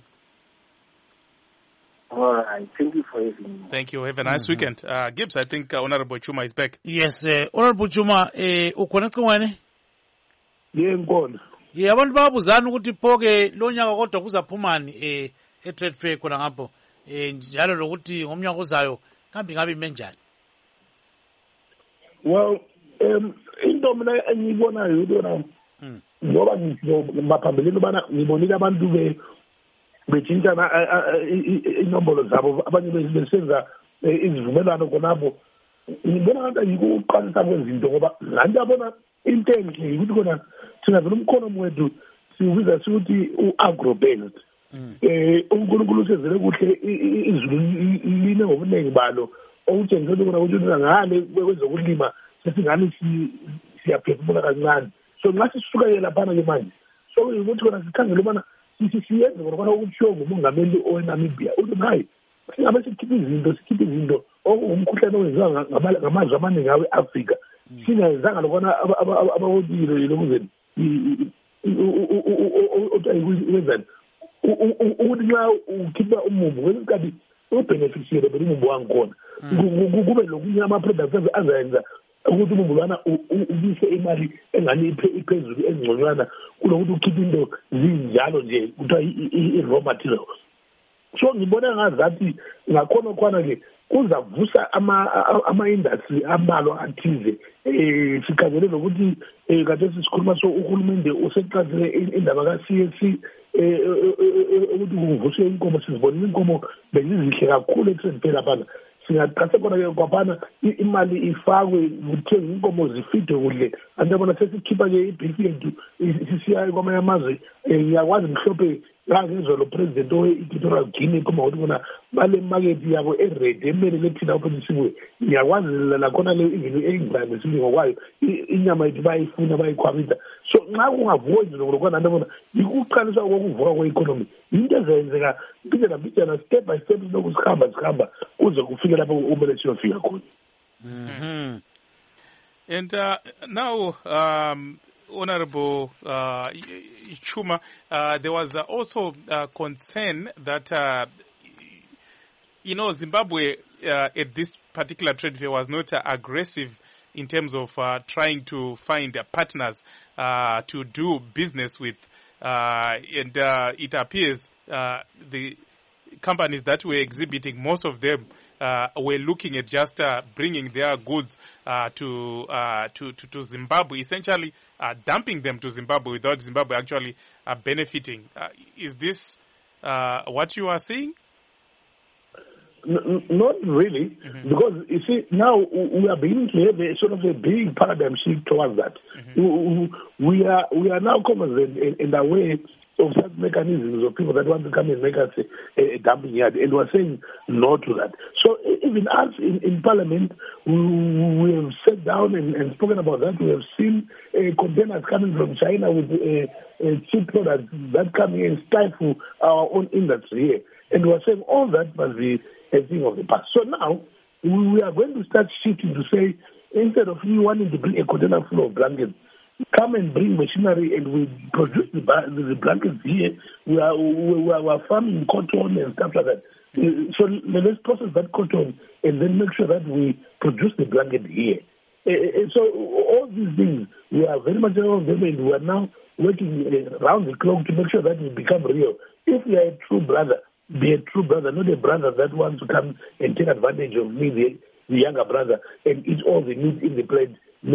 All right. Thank you for having me. Thank you. Have a nice mm-hmm. weekend. Uh, Gibbs, I think uh, Honorable Chuma is back. Yes, uh, Honorable Chuma, ukhona kungwane? Yeah, ngikona. Yeah, abantu babuzana ukuthi phoke lo nyaka kodwa kuzaphumani eh e-trade fair khona ngapho eh njalo lokuthi ngomnyaka ozayo kambe ngabe imenjani? Well, um into mina engiyibonayo yona ngoba ngizobaphambilini bana ngibonile abantu be bejintana inombolo zabo abanye besenza izivumelwano khonapho ngibona ngathi yikuqalisa kwezinto ngoba nganti yabona into enhle yikuthi khona thina vele umkhono wethu siwubiza siwuthi u-agro-based. Eh uNkulunkulu usezele kuhle izulu line ngobuningi balo okutshengisa ukuthi kona ukuthi ngale kwezokulima sesingani siyaphefumula kancane. So nxa sisuka lapha ke manje so ukuthi kona sikhangele ubana sisiyenze ngoba ukushiwo ngumongameli oweNamibia uthi hayi singabe sikhipha izinto sikhipha izinto umkhuhlane owenziwa ngamazwe amaningi awe-Afrika singayenzanga lokona abawotile lokuzeni wenzani ukuthi nxa ukhipha umumbu kwesikhathi ubhenefisiyele beli umumbu wangikhona kube lokunye ama-products azayenza ukuthi umumbu lwana ubise imali engani iphezulu ezingconywana kulokuthi ukhiphe into zinjalo nje kuthiwa i-raw material. So ngibona ngazathi ngakhona khona-ke kuzavusa ama-industry ambalwa athize. um sikhangele nokuthi um kade sisikhuluma so uhulumende useqazile indaba ka-C S C ukuthi kuvuswe inkomo sizibonile inkomo bezizihle kakhulu ekuseni phela phana singaqase khona-ke kwaphana imali ifakwe kuthenga inkomo zifidwe kuhle anti yabona sesikhipha-ke ibhifi yethu sisiya kwamanye amazwe. Ngiyakwazi mhlophe ngangezwa lo president owe-Equatorial Guinea kuma ukuthi kona bale market yabo eredi emelele thina ophela sibuye ngiyakwazi lakhona leyo even e-England sibuye ngokwayo inyama yethu bayifuna bayikhwabitha. So nxa kungavuka izinto lokwana nto bona yikuqalisa kokuvuka kwe-economy into ezenzeka mpinde nambijana step by step siloku sihamba sihamba kuze kufike lapho kumele siyofika khona. Mm-hmm. And uh, now um, Honorable uh, Chuma, uh, there was uh, also uh, concern that, uh, you know, Zimbabwe uh, at this particular trade fair was not uh, aggressive in terms of uh, trying to find uh, partners uh, to do business with. Uh, and uh, it appears uh, the companies that were exhibiting, most of them uh, were looking at just uh, bringing their goods uh, to, uh, to to to Zimbabwe, essentially uh, dumping them to Zimbabwe without Zimbabwe actually uh, benefiting. Uh, is this uh, what you are seeing? N- not really, mm-hmm. because you see now we are beginning to have a sort of a big paradigm shift towards that. Mm-hmm. We are we are now cognizant in, in a way of such mechanisms of people that want to come and make us a, a dumping yard, and we're saying no to that. So even us in, in Parliament, we, we have sat down and, and spoken about that. We have seen uh, containers coming from China with uh, uh, cheap products that come here and stifle our own industry here. And we're saying all that must be a thing of the past. So now we, we are going to start shifting to say, instead of you wanting to bring a container full of blankets, come and bring machinery and we produce the, the blankets here. We are, we are, we are farming cotton and stuff like that. So let's process that cotton and then make sure that we produce the blanket here. So all these things, we are very much aware of them and we are now working around the clock to make sure that we become real. If we are a true brother, be a true brother, not a brother that wants to come and take advantage of me, the, the younger brother, and eat all the meat in the plate.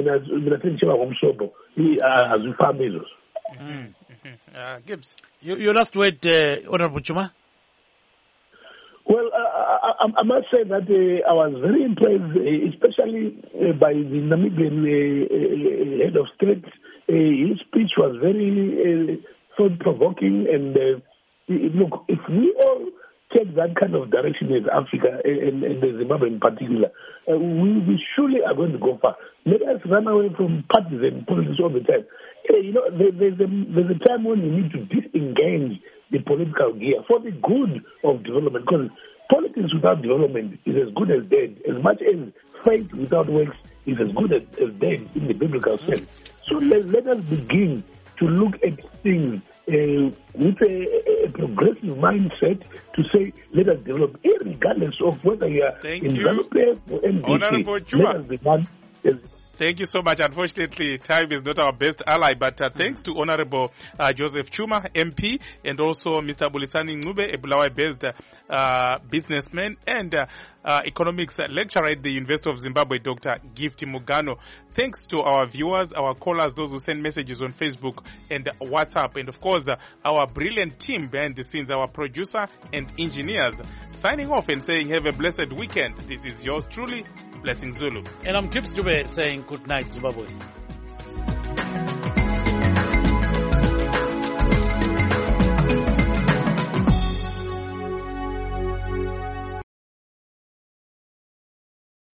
Uh, Gibbs, you, you last word, uh, Honorable Chuma. Well, uh, I, I must say that uh, I was very impressed, uh, especially uh, by the Namibian uh, uh, head of state. Uh, his speech was very uh, thought-provoking, and uh, look, if we all take that kind of direction as Africa and, and the Zimbabwe in particular, uh, we, we surely are going to go far. Let us run away from partisan politics all the time. Hey, you know, there, there's, a, there's a time when we need to disengage the political gear for the good of development, because politics without development is as good as dead, as much as faith without works is as good as, as dead in the biblical sense. So let, let us begin to look at things Uh, with a, a progressive mindset to say, let us develop, regardless of whether you are Thank in you. Zambia or N D C. Let us demand. Thank you so much. Unfortunately, time is not our best ally, but uh, thanks to Honorable uh, Joseph Chuma, M P, and also Mister Bulisani Ngube, a Bulawayo-based uh, businessman and uh, uh, economics lecturer at the University of Zimbabwe, Doctor Gift Mugano. Thanks to our viewers, our callers, those who send messages on Facebook and WhatsApp, and of course, uh, our brilliant team behind the scenes, our producer and engineers. Signing off and saying have a blessed weekend. This is yours truly, Blessing Zulu. And I'm Tips Dube saying good night, Zimbabwe.